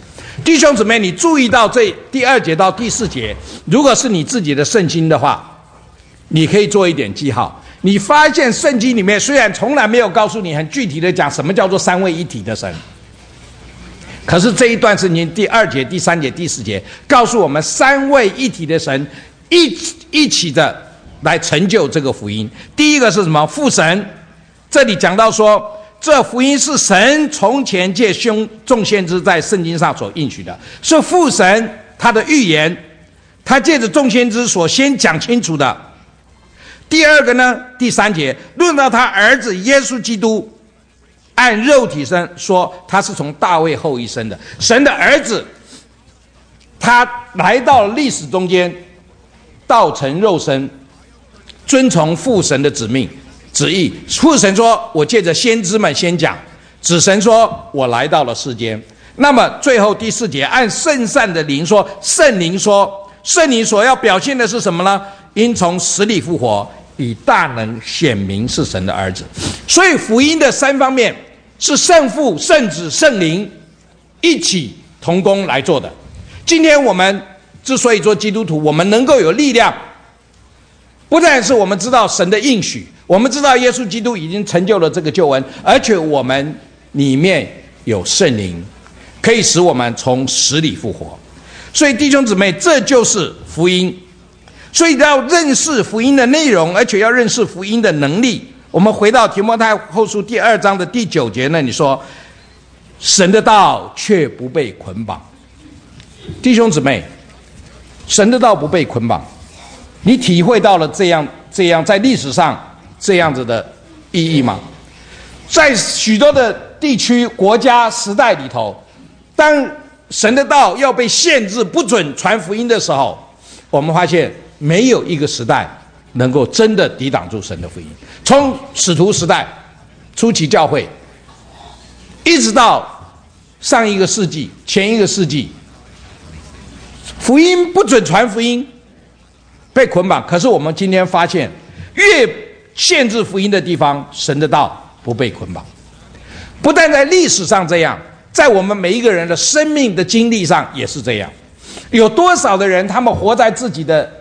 弟兄姊妹，你注意到这第2节到第4节，如果是你自己的圣经的话，你可以做一点记号。你发现圣经里面虽然从来没有告诉你很具体的讲什么叫做三位一体的神，可是这一段圣经第2节、第3节、第4节告诉我们三位一体的神一起的来成就这个福音。第一个是什么？父神。这里讲到说，这福音是神从前借众先知在圣经上所应许的，是父神他的预言，他借着众先知所先讲清楚的。第二个呢，第3节论到他儿子耶稣基督，按肉体生说他是从大卫后裔生的，神的儿子，他来到历史中间，道成肉身，遵从父神的旨意。父神说我借着先知们先讲，子神说我来到了世间。那么最后第4节按圣善的灵说，圣灵所要表现的是什么呢？因从死里复活，以大能显明是神的儿子。所以福音的3方面是圣父、圣子、圣灵一起同工来做的。今天我们之所以做基督徒，我们能够有力量，不但是我们知道神的应许，我们知道耶稣基督已经成就了这个救恩，而且我们里面有圣灵，可以使我们从死里复活。所以弟兄姊妹，这就是福音。所以要认识福音的内容，而且要认识福音的能力。我们回到提摩太后书第2章的第9节那里说，神的道却不被捆绑。弟兄姊妹，神的道不被捆绑，你体会到了这样在历史上这样子的意义吗？在许多的地区、国家、时代里头，当神的道要被限制不准传福音的时候，我们发现没有一个时代能够真的抵挡住神的福音。从使徒时代初期教会，一直到上一个世纪、前一个世纪，福音不准传福音，被捆绑。可是我们今天发现，越限制福音的地方，神的道不被捆绑。不但在历史上这样，在我们每一个人的生命的经历上也是这样。有多少的人，他们活在自己的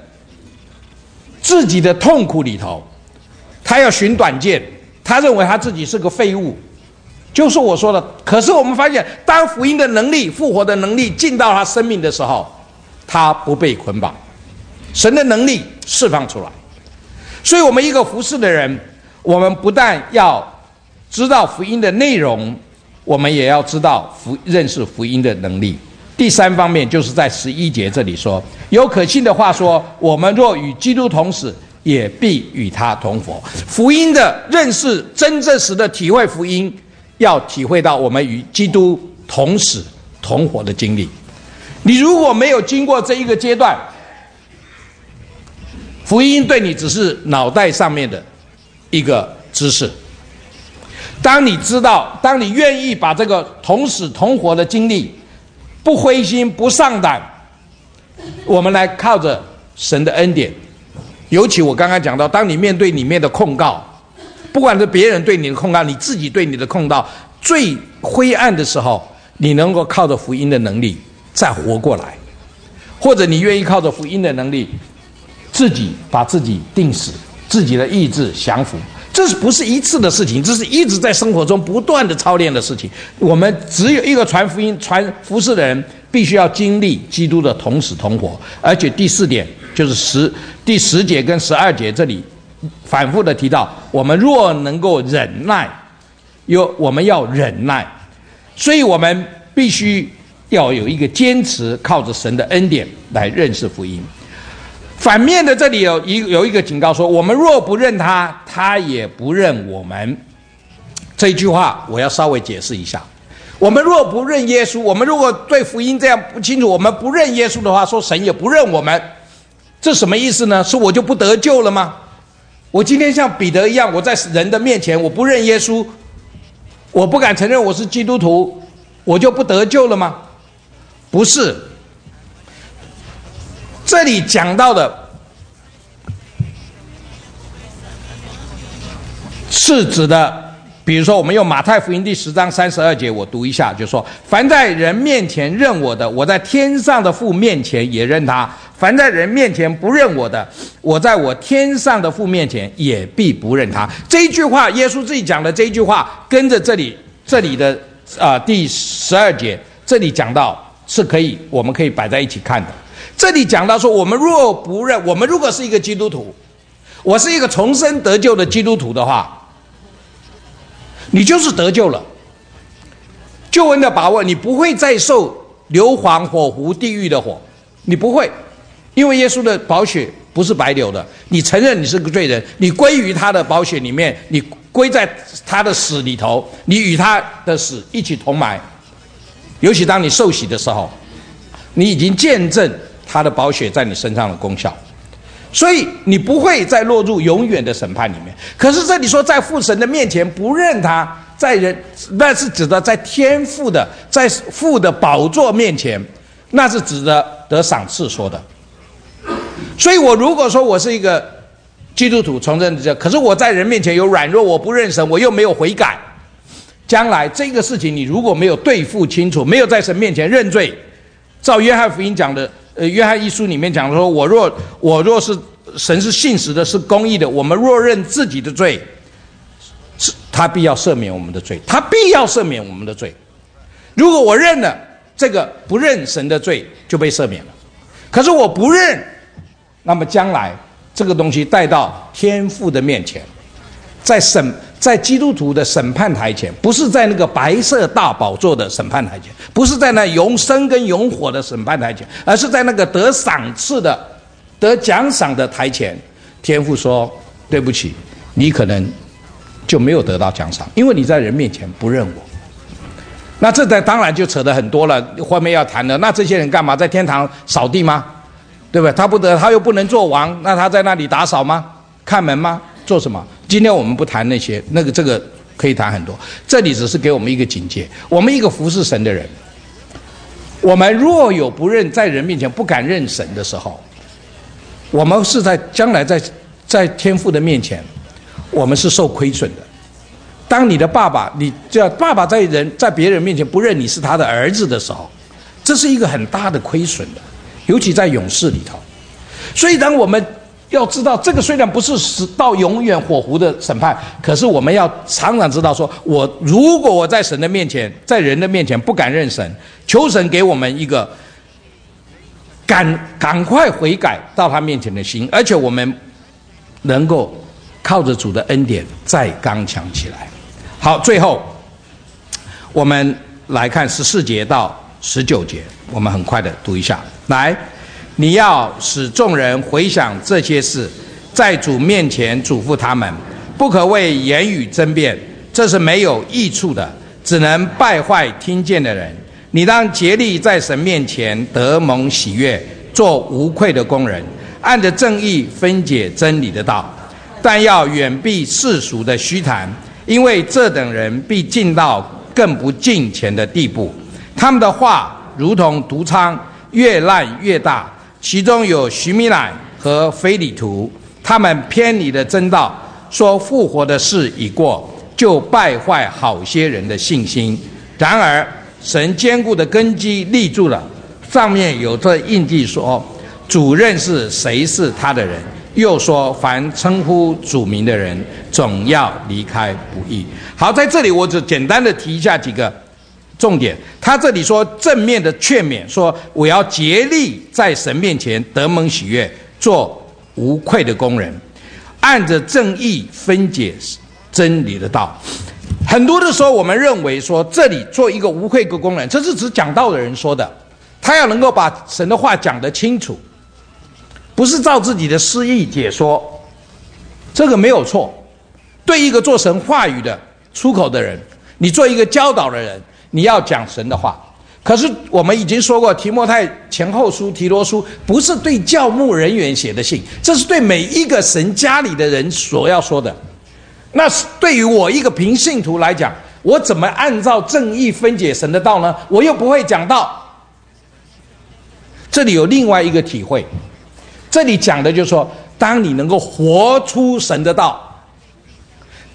痛苦里头，他要寻短见，他认为他自己是个废物，就是我说的。可是我们发现，当福音的能力、复活的能力进到他生命的时候，他不被捆绑，神的能力释放出来。所以我们一个服侍的人，我们不但要知道福音的内容，我们也要知道认识福音的能力。第3方面就是在11节这里说，有可信的话说，我们若与基督同死，也必与他同活。福音的认识，真正实的体会福音，要体会到我们与基督同死同活的经历。你如果没有经过这一个阶段，福音对你只是脑袋上面的一个知识。当你知道，当你愿意把这个同死同活的经历，不灰心不丧胆，我们来靠着神的恩典。尤其我刚刚讲到，当你面对里面的控告，不管是别人对你的控告，你自己对你的控告，最灰暗的时候，你能够靠着福音的能力再活过来，或者你愿意靠着福音的能力自己把自己定死，自己的意志降服。这不是一次的事情，这是一直在生活中不断的操练的事情。我们只有一个传福音、传服事的人，必须要经历基督的同死同活。而且第4点就是第10节跟12节这里反复的提到，我们若能够忍耐，我们要忍耐，所以我们必须要有一个坚持，靠着神的恩典来认识福音。反面的这里有一个警告说，我们若不认他，他也不认我们。这一句话我要稍微解释一下。我们若不认耶稣，我们如果对福音这样不清楚，我们不认耶稣的话，说神也不认我们，这什么意思呢？是我就不得救了吗？我今天像彼得一样，我在人的面前我不认耶稣，我不敢承认我是基督徒，我就不得救了吗？不是。这里讲到的是指的比如说我们用马太福音第10章32节，我读一下，就说凡在人面前认我的，我在天上的父面前也认他；凡在人面前不认我的，我在我天上的父面前也必不认他。这一句话，耶稣自己讲的这一句话，跟着这里的第12节，这里讲到是我们可以摆在一起看的。这里讲到说，我们如果是一个基督徒，我是一个重生得救的基督徒的话，你就是得救了。救恩的把握，你不会再受硫磺、火湖、地狱的火，你不会，因为耶稣的宝血不是白流的。你承认你是个罪人，你归于他的宝血里面，你归在他的死里头，你与他的死一起同埋。尤其当你受洗的时候，你已经见证他的宝血在你身上的功效，所以你不会再落入永远的审判里面。可是这里说在父神的面前不认他，在人，那是指的在天父的，在父的宝座面前，那是指的得赏赐说的。所以我如果说我是一个基督徒重生者，可是我在人面前有软弱，我不认神，我又没有悔改，将来这个事情你如果没有对付清楚，没有在神面前认罪，照约翰福音讲的约翰一书里面讲说，我若是神是信实的，是公义的，我们若认自己的罪，他必要赦免我们的罪，他必要赦免我们的罪。如果我认了这个不认神的罪，就被赦免了。可是我不认，那么将来这个东西带到天父的面前，在基督徒的审判台前，不是在那个白色大宝座的审判台前，不是在那永生跟永火的审判台前，而是在那个得赏赐的、得奖赏的台前。天父说：“对不起，你可能就没有得到奖赏，因为你在人面前不认我。”那这当然就扯得很多了，后面要谈的。那这些人干嘛？在天堂扫地吗？对不对？他又不能做王，那他在那里打扫吗？看门吗？做什么？今天我们不谈那些，这个可以谈很多。这里只是给我们一个警戒，我们一个服侍神的人，我们若有不认，在人面前不敢认神的时候，我们是将来在天父的面前，我们是受亏损的。当你的爸爸，爸爸在别人面前不认你是他的儿子的时候，这是一个很大的亏损的，尤其在永世里头。所以当我们要知道，这个虽然不是到永远火湖的审判，可是我们要常常知道说，如果我在神的面前，在人的面前不敢认神，求神给我们一个赶快悔改到他面前的心，而且我们能够靠着主的恩典再刚强起来。好，最后我们来看14节到19节，我们很快的读一下。来，你要使众人回想这些事，在主面前嘱咐他们，不可为言语争辩，这是没有益处的，只能败坏听见的人。你当竭力在神面前得蒙喜悦，做无愧的工人，按着正义分解真理的道，但要远避世俗的虚谈，因为这等人必进到更不敬虔的地步。他们的话如同毒疮，越烂越大，其中有许米乃和腓利图，他们偏离了真道，说复活的事已过，就败坏好些人的信心。然而神坚固的根基立住了，上面有这印记说，主认识谁是他的人，又说凡称呼主名的人总要离开不义。好，在这里我只简单的提一下几个重点。他这里说正面的劝勉，说我要竭力在神面前得蒙喜悦，做无愧的工人，按着正义分解真理的道。很多的时候我们认为说，这里做一个无愧的工人，这是指讲道的人说的，他要能够把神的话讲得清楚，不是照自己的私意解说，这个没有错。对一个做神话语的出口的人，你做一个教导的人，你要讲神的话。可是我们已经说过，提摩太前后书、提多书不是对教牧人员写的信，这是对每一个神家里的人所要说的。那对于我一个平信徒来讲，我怎么按照正义分解神的道呢？我又不会讲道。这里有另外一个体会，这里讲的就是说，当你能够活出神的道，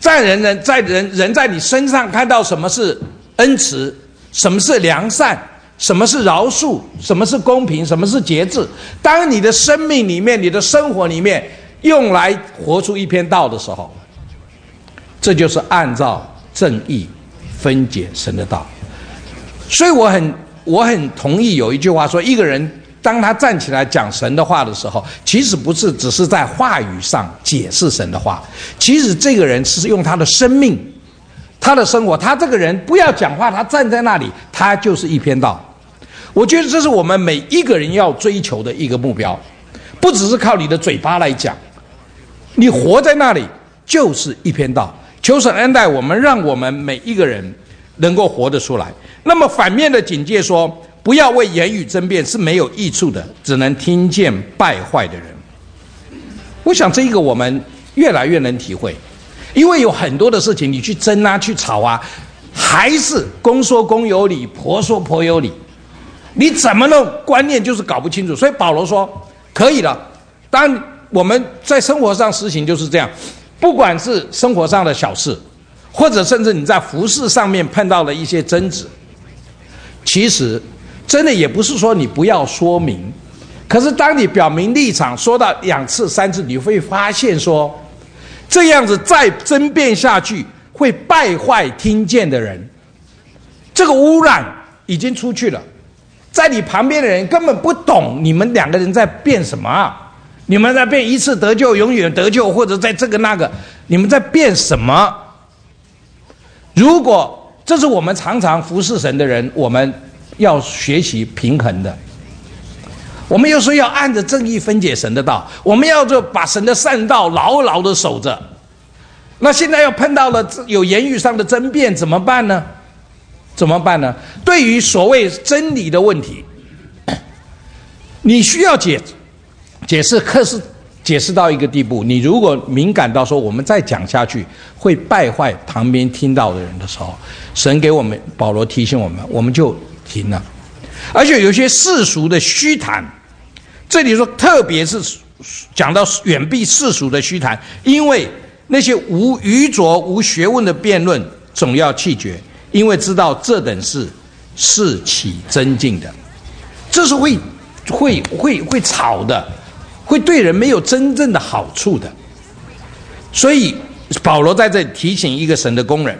在人在你身上看到什么是恩慈，什么是良善，什么是饶恕，什么是公平，什么是节制。当你的生命里面，你的生活里面用来活出一篇道的时候，这就是按照正义分解神的道。所以我很同意有一句话说，一个人当他站起来讲神的话的时候，其实不是只是在话语上解释神的话，其实这个人是用他的生命，他的生活，他这个人不要讲话，他站在那里，他就是一篇道。我觉得这是我们每一个人要追求的一个目标，不只是靠你的嘴巴来讲，你活在那里就是一篇道。求神恩待我们，让我们每一个人能够活得出来。那么反面的警戒说，不要为言语争辩，是没有益处的，只能听见败坏的人。我想这一个我们越来越能体会，因为有很多的事情你去争啊，去吵啊，还是公说公有理，婆说婆有理，你怎么弄观念就是搞不清楚。所以保罗说可以了，当我们在生活上实行就是这样，不管是生活上的小事，或者甚至你在服事上面碰到了一些争执，其实真的也不是说你不要说明，可是当你表明立场说到2次3次，你会发现说这样子再争辩下去会败坏听见的人，这个污染已经出去了，在你旁边的人根本不懂你们2个人在辩什么啊，你们在辩一次得救永远得救，或者在这个那个，你们在辩什么？如果这是我们常常服侍神的人，我们要学习平衡的。我们有时候要按着正义分解神的道，我们要就把神的善道牢牢的守着。那现在要碰到了有言语上的争辩，怎么办呢？怎么办呢？对于所谓真理的问题，你需要解释，可是解释到一个地步，你如果敏感到说我们再讲下去会败坏旁边听到的人的时候，神给我们，保罗提醒我们，我们就停了。而且有些世俗的虚谈，这里说特别是讲到远避世俗的虚谈，因为那些无愚拙无学问的辩论总要弃绝，因为知道这等事是起争竞的，这是会吵的，会对人没有真正的好处的。所以保罗在这里提醒一个神的工人，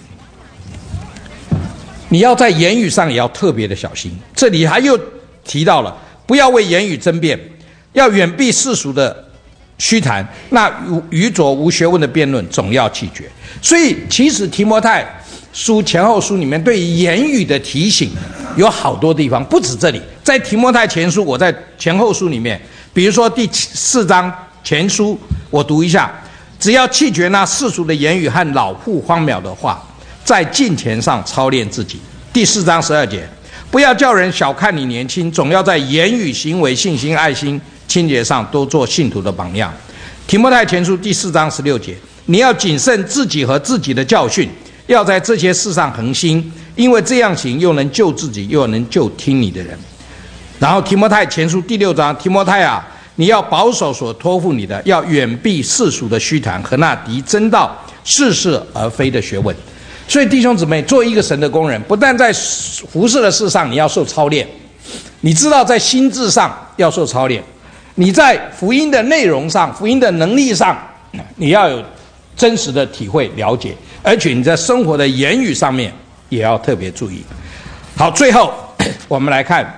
你要在言语上也要特别的小心。这里还又提到了不要为言语争辩，要远避世俗的虚谈，那愚拙无学问的辩论总要弃绝。所以其实提摩太书前后书里面对于言语的提醒有好多地方，不止这里。在提摩太前书，我在前后书里面，比如说第4章前书，我读一下，只要弃绝那世俗的言语和老妇荒谬的话，在敬虔上操练自己。第4章12节，不要叫人小看你年轻，总要在言语行为信心爱心清洁上都做信徒的榜样。提摩太前书第4章16节，你要谨慎自己和自己的教训，要在这些事上恒心，因为这样行又能救自己又能救听你的人。然后提摩太前书第6章，提摩太啊，你要保守所托付你的，要远避世俗的虚谈和那敌真道似是而非的学问。所以弟兄姊妹，做一个神的工人，不但在服事的事上你要受操练，你知道在心智上要受操练，你在福音的内容上，福音的能力上，你要有真实的体会了解，而且你在生活的言语上面也要特别注意。好，最后我们来看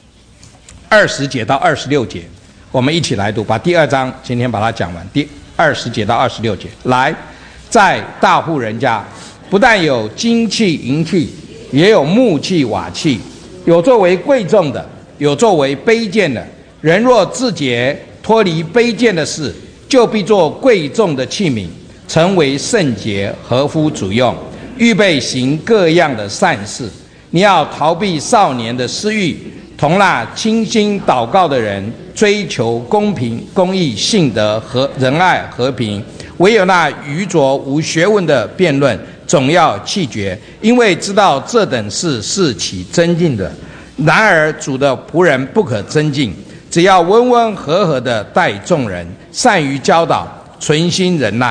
20节到26节，我们一起来读，把第2章今天把它讲完，第20节到26节。来，在大户人家，不但有金器银器，也有木器瓦器，有作为贵重的，有作为卑贱的。人若自洁，脱离卑贱的事，就必做贵重的器皿，成为圣洁，合乎主用，预备行各样的善事。你要逃避少年的私欲，同那倾心祷告的人追求公平公义信德和仁爱和平。唯有那愚拙无学问的辩论总要弃绝，因为知道这等事是起争竞的。然而主的仆人不可争竞，只要温温和和的待众人，善于教导，存心忍耐。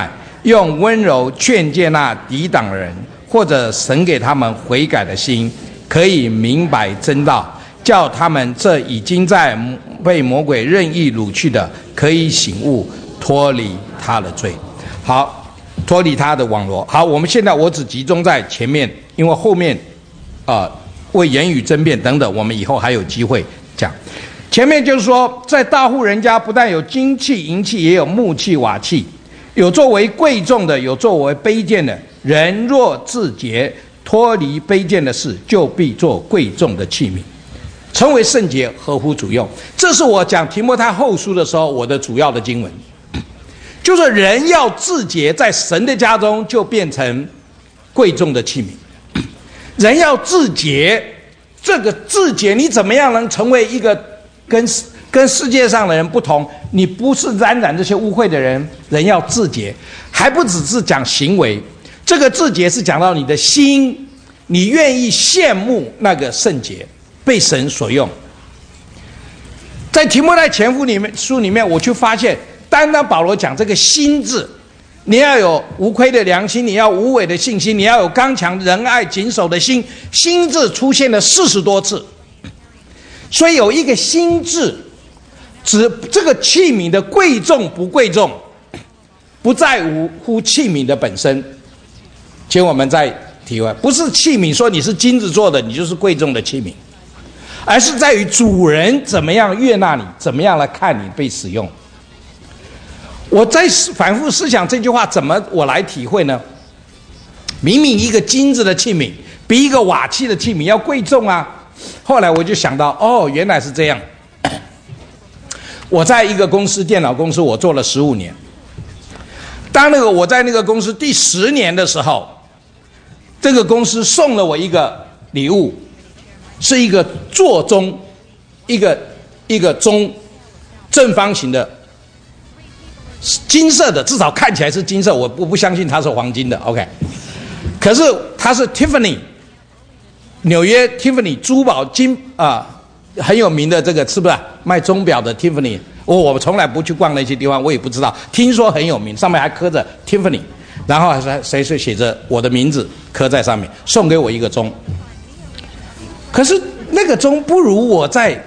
用温柔劝诫那抵挡人，或者神给他们悔改的心，可以明白真道，叫他们这已经在被魔鬼任意掳去的，可以醒悟，脱离他的罪。好，脱离他的网罗。好，我们现在我只集中在前面，因为后面为言语争辩等等，我们以后还有机会讲。前面就是说，在大户人家不但有金器银器，也有木器瓦器，有作为贵重的，有作为卑贱的。人若自洁，脱离卑贱的事，就必做贵重的器皿，成为圣洁，合乎主用。这是我讲提摩太后书的时候我的主要的经文，就是人要自洁，在神的家中就变成贵重的器皿。人要自洁，这个自洁你怎么样能成为一个跟世界上的人不同，你不是沾染这些污秽的人。人要自洁，还不只是讲行为，这个自洁是讲到你的心，你愿意羡慕那个圣洁，被神所用。在提摩太前书里面，我就发现单单保罗讲这个心字，你要有无亏的良心，你要无伪的信心，你要有刚强仁爱谨守的心，心字出现了40多次。所以有一个心字，指这个器皿的贵重不贵重，不在乎器皿的本身。请我们再体会，不是器皿说你是金子做的，你就是贵重的器皿，而是在于主人怎么样悦纳你，怎么样来看你被使用。我在反复思想这句话，怎么我来体会呢？明明一个金子的器皿比一个瓦器的器皿要贵重啊。后来我就想到，原来是这样。我在一个公司，电脑公司，我做了15年。当我在那个公司第10年的时候，这个公司送了我一个礼物，是一个座钟，一个钟，正方形的，金色的，至少看起来是金色，我不相信它是黄金的 OK。 可是它是 Tiffany， 纽约 Tiffany 珠宝金很有名的，这个是不是卖钟表的 Tiffany？ 我从来不去逛那些地方，我也不知道，听说很有名，上面还刻着 Tiffany， 然后谁写着我的名字刻在上面，送给我一个钟。可是那个钟不如我在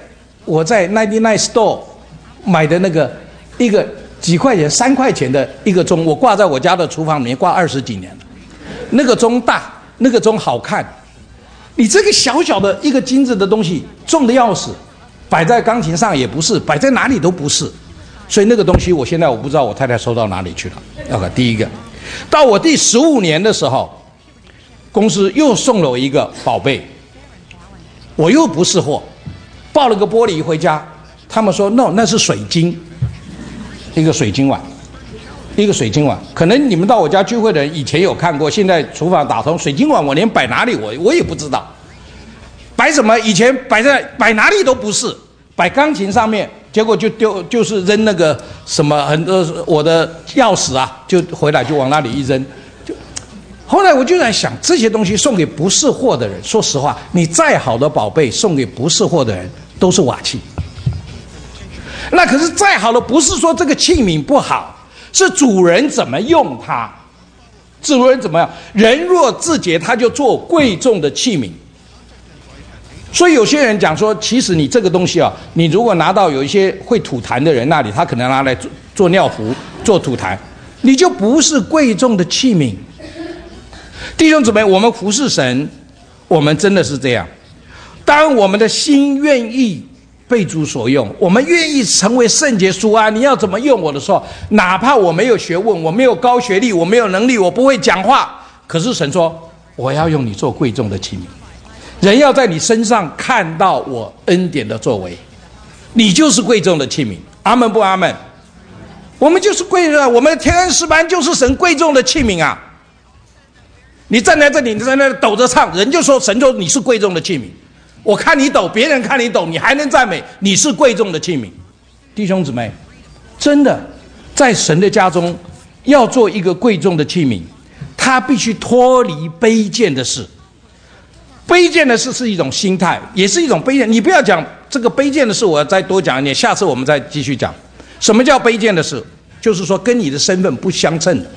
99 Store 买的那个一个几块钱3块钱的一个钟，我挂在我家的厨房里面挂20几年了。那个钟大，那个钟好看，你这个小小的一个金子的东西重得要死，摆在钢琴上也不是，摆在哪里都不是。所以那个东西我现在我不知道我太太收到哪里去了。OK， 第一个，到我第15年的时候，公司又送了我一个宝贝，我又不是货，抱了个玻璃回家，他们说 no， 那是水晶，一个水晶碗。可能你们到我家聚会的人以前有看过，现在厨房打通水晶碗，我连摆哪里我也不知道，摆什么，以前摆哪里都不是，摆钢琴上面，结果就是扔那个什么很多我的钥匙啊，就回来就往那里一扔。后来我就在想，这些东西送给不是货的人，说实话，你再好的宝贝送给不是货的人都是瓦器。那可是再好的，不是说这个器皿不好，是主人怎么用它，主人怎么样。人若自洁，他就做贵重的器皿。所以有些人讲说，其实你这个东西啊，你如果拿到有一些会吐痰的人那里，他可能拿来做尿壶、做吐痰，你就不是贵重的器皿。弟兄姊妹，我们服侍神，我们真的是这样。当我们的心愿意被主所用，我们愿意成为圣洁，主啊，你要怎么用我的时候，哪怕我没有学问，我没有高学历，我没有能力，我不会讲话，可是神说我要用你做贵重的器皿，人要在你身上看到我恩典的作为，你就是贵重的器皿。阿们不阿们？我们就是贵重，我们的天恩诗班就是神贵重的器皿啊。你站在这里，你在那里抖着唱，人就说神说你是贵重的器皿。我看你抖，别人看你抖，你还能赞美，你是贵重的器皿。弟兄姊妹，真的在神的家中要做一个贵重的器皿，他必须脱离卑贱的事。卑贱的事是一种心态，也是一种卑贱。你不要讲这个卑贱的事，我再多讲一点，下次我们再继续讲。什么叫卑贱的事？就是说跟你的身份不相称的。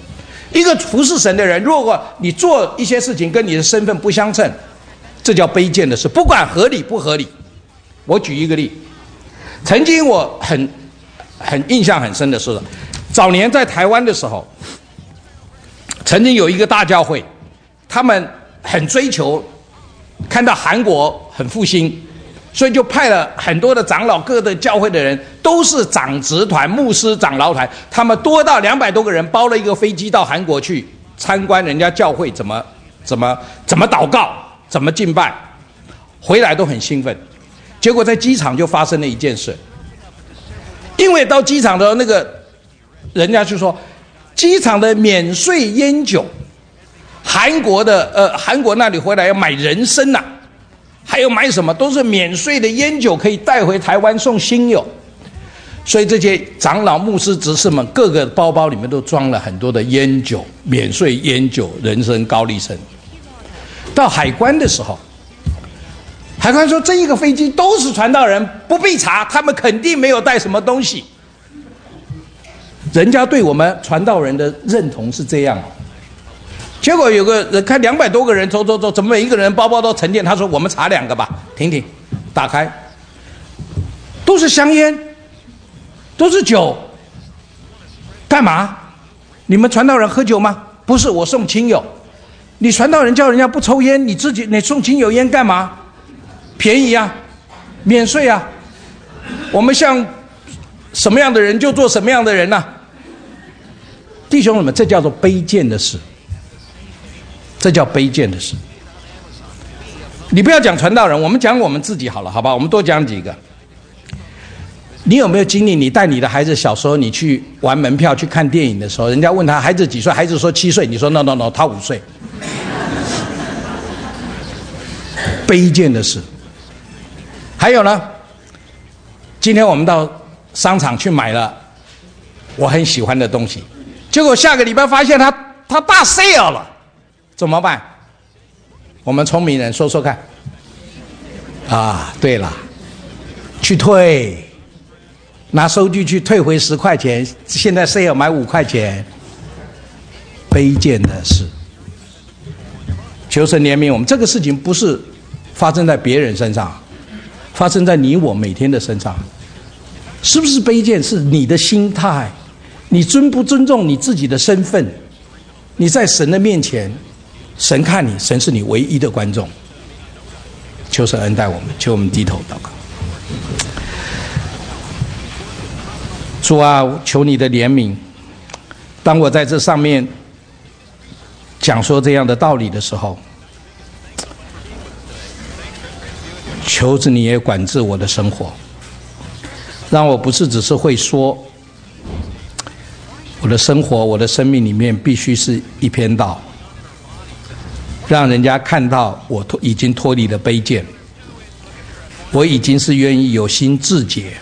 一个服侍神的人，如果你做一些事情跟你的身份不相称，这叫卑贱的事，不管合理不合理。我举一个例，曾经我很印象很深的是，早年在台湾的时候，曾经有一个大教会，他们很追求看到韩国很复兴，所以就派了很多的长老，各的教会的人都是长执团、牧师、长老团，他们多到200多个人，包了一个飞机到韩国去参观人家教会怎么祷告，怎么敬拜，回来都很兴奋。结果在机场就发生了一件事，因为到机场的那个人家就说，机场的免税烟酒，韩国那里回来要买人参啊，还有买什么都是免税的烟酒，可以带回台湾送亲友。所以这些长老、牧师、执事们各个包包里面都装了很多的烟酒，免税烟酒、人参、高丽参。到海关的时候，海关说这一个飞机都是传道人，不必查，他们肯定没有带什么东西。人家对我们传道人的认同是这样。结果有个人看200多个人走，怎么每一个人包包都沉淀？他说我们查2个吧，停，打开，都是香烟，都是酒，干嘛？你们传道人喝酒吗？不是，我送亲友。你传道人叫人家不抽烟，你送亲友烟干嘛？便宜啊，免税啊，我们像什么样的人就做什么样的人啊。弟兄们，这叫做卑贱的事，这叫卑贱的事。你不要讲传道人，我们讲我们自己好了，好吧？我们多讲几个。你有没有经历，你带你的孩子小时候，你去玩门票去看电影的时候，人家问他孩子几岁，孩子说7岁，你说 no， 他5岁。卑贱的事。还有呢，今天我们到商场去买了我很喜欢的东西，结果下个礼拜发现他大 sale 了，怎么办？我们聪明人说说看。啊，对了，去退，拿收据去退回10块钱，现在 sale 买5块钱。卑贱的事。求神怜悯我们，这个事情不是发生在别人身上，发生在你我每天的身上。是不是卑贱？是你的心态，你尊不尊重你自己的身份？你在神的面前，神看你，神是你唯一的观众。求神恩待我们，求我们低头祷告。主啊，求你的怜悯。当我在这上面讲说这样的道理的时候，求着你也管制我的生活，让我不是只是会说，我的生活，我的生命里面必须是一篇道，让人家看到我已经脱离了卑贱，我已经是愿意有心自洁。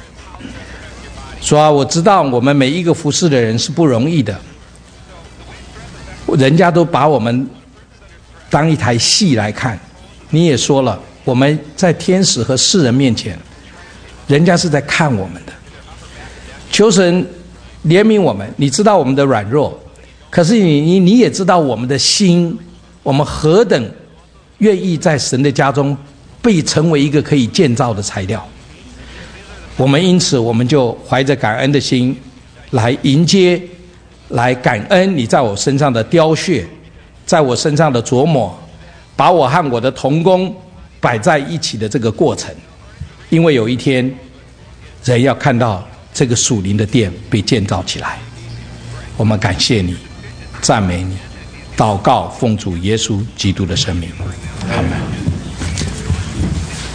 说啊，我知道我们每一个服侍的人是不容易的，人家都把我们当一台戏来看。你也说了，我们在天使和世人面前，人家是在看我们的。求神怜悯我们，你知道我们的软弱，可是你也知道我们的心，我们何等愿意在神的家中被成为一个可以建造的材料。我们因此我们就怀着感恩的心来迎接，来感恩你在我身上的雕削，在我身上的琢磨，把我和我的同工摆在一起的这个过程。因为有一天人要看到这个属灵的殿被建造起来。我们感谢你，赞美你，祷告奉主耶稣基督的圣名，阿们。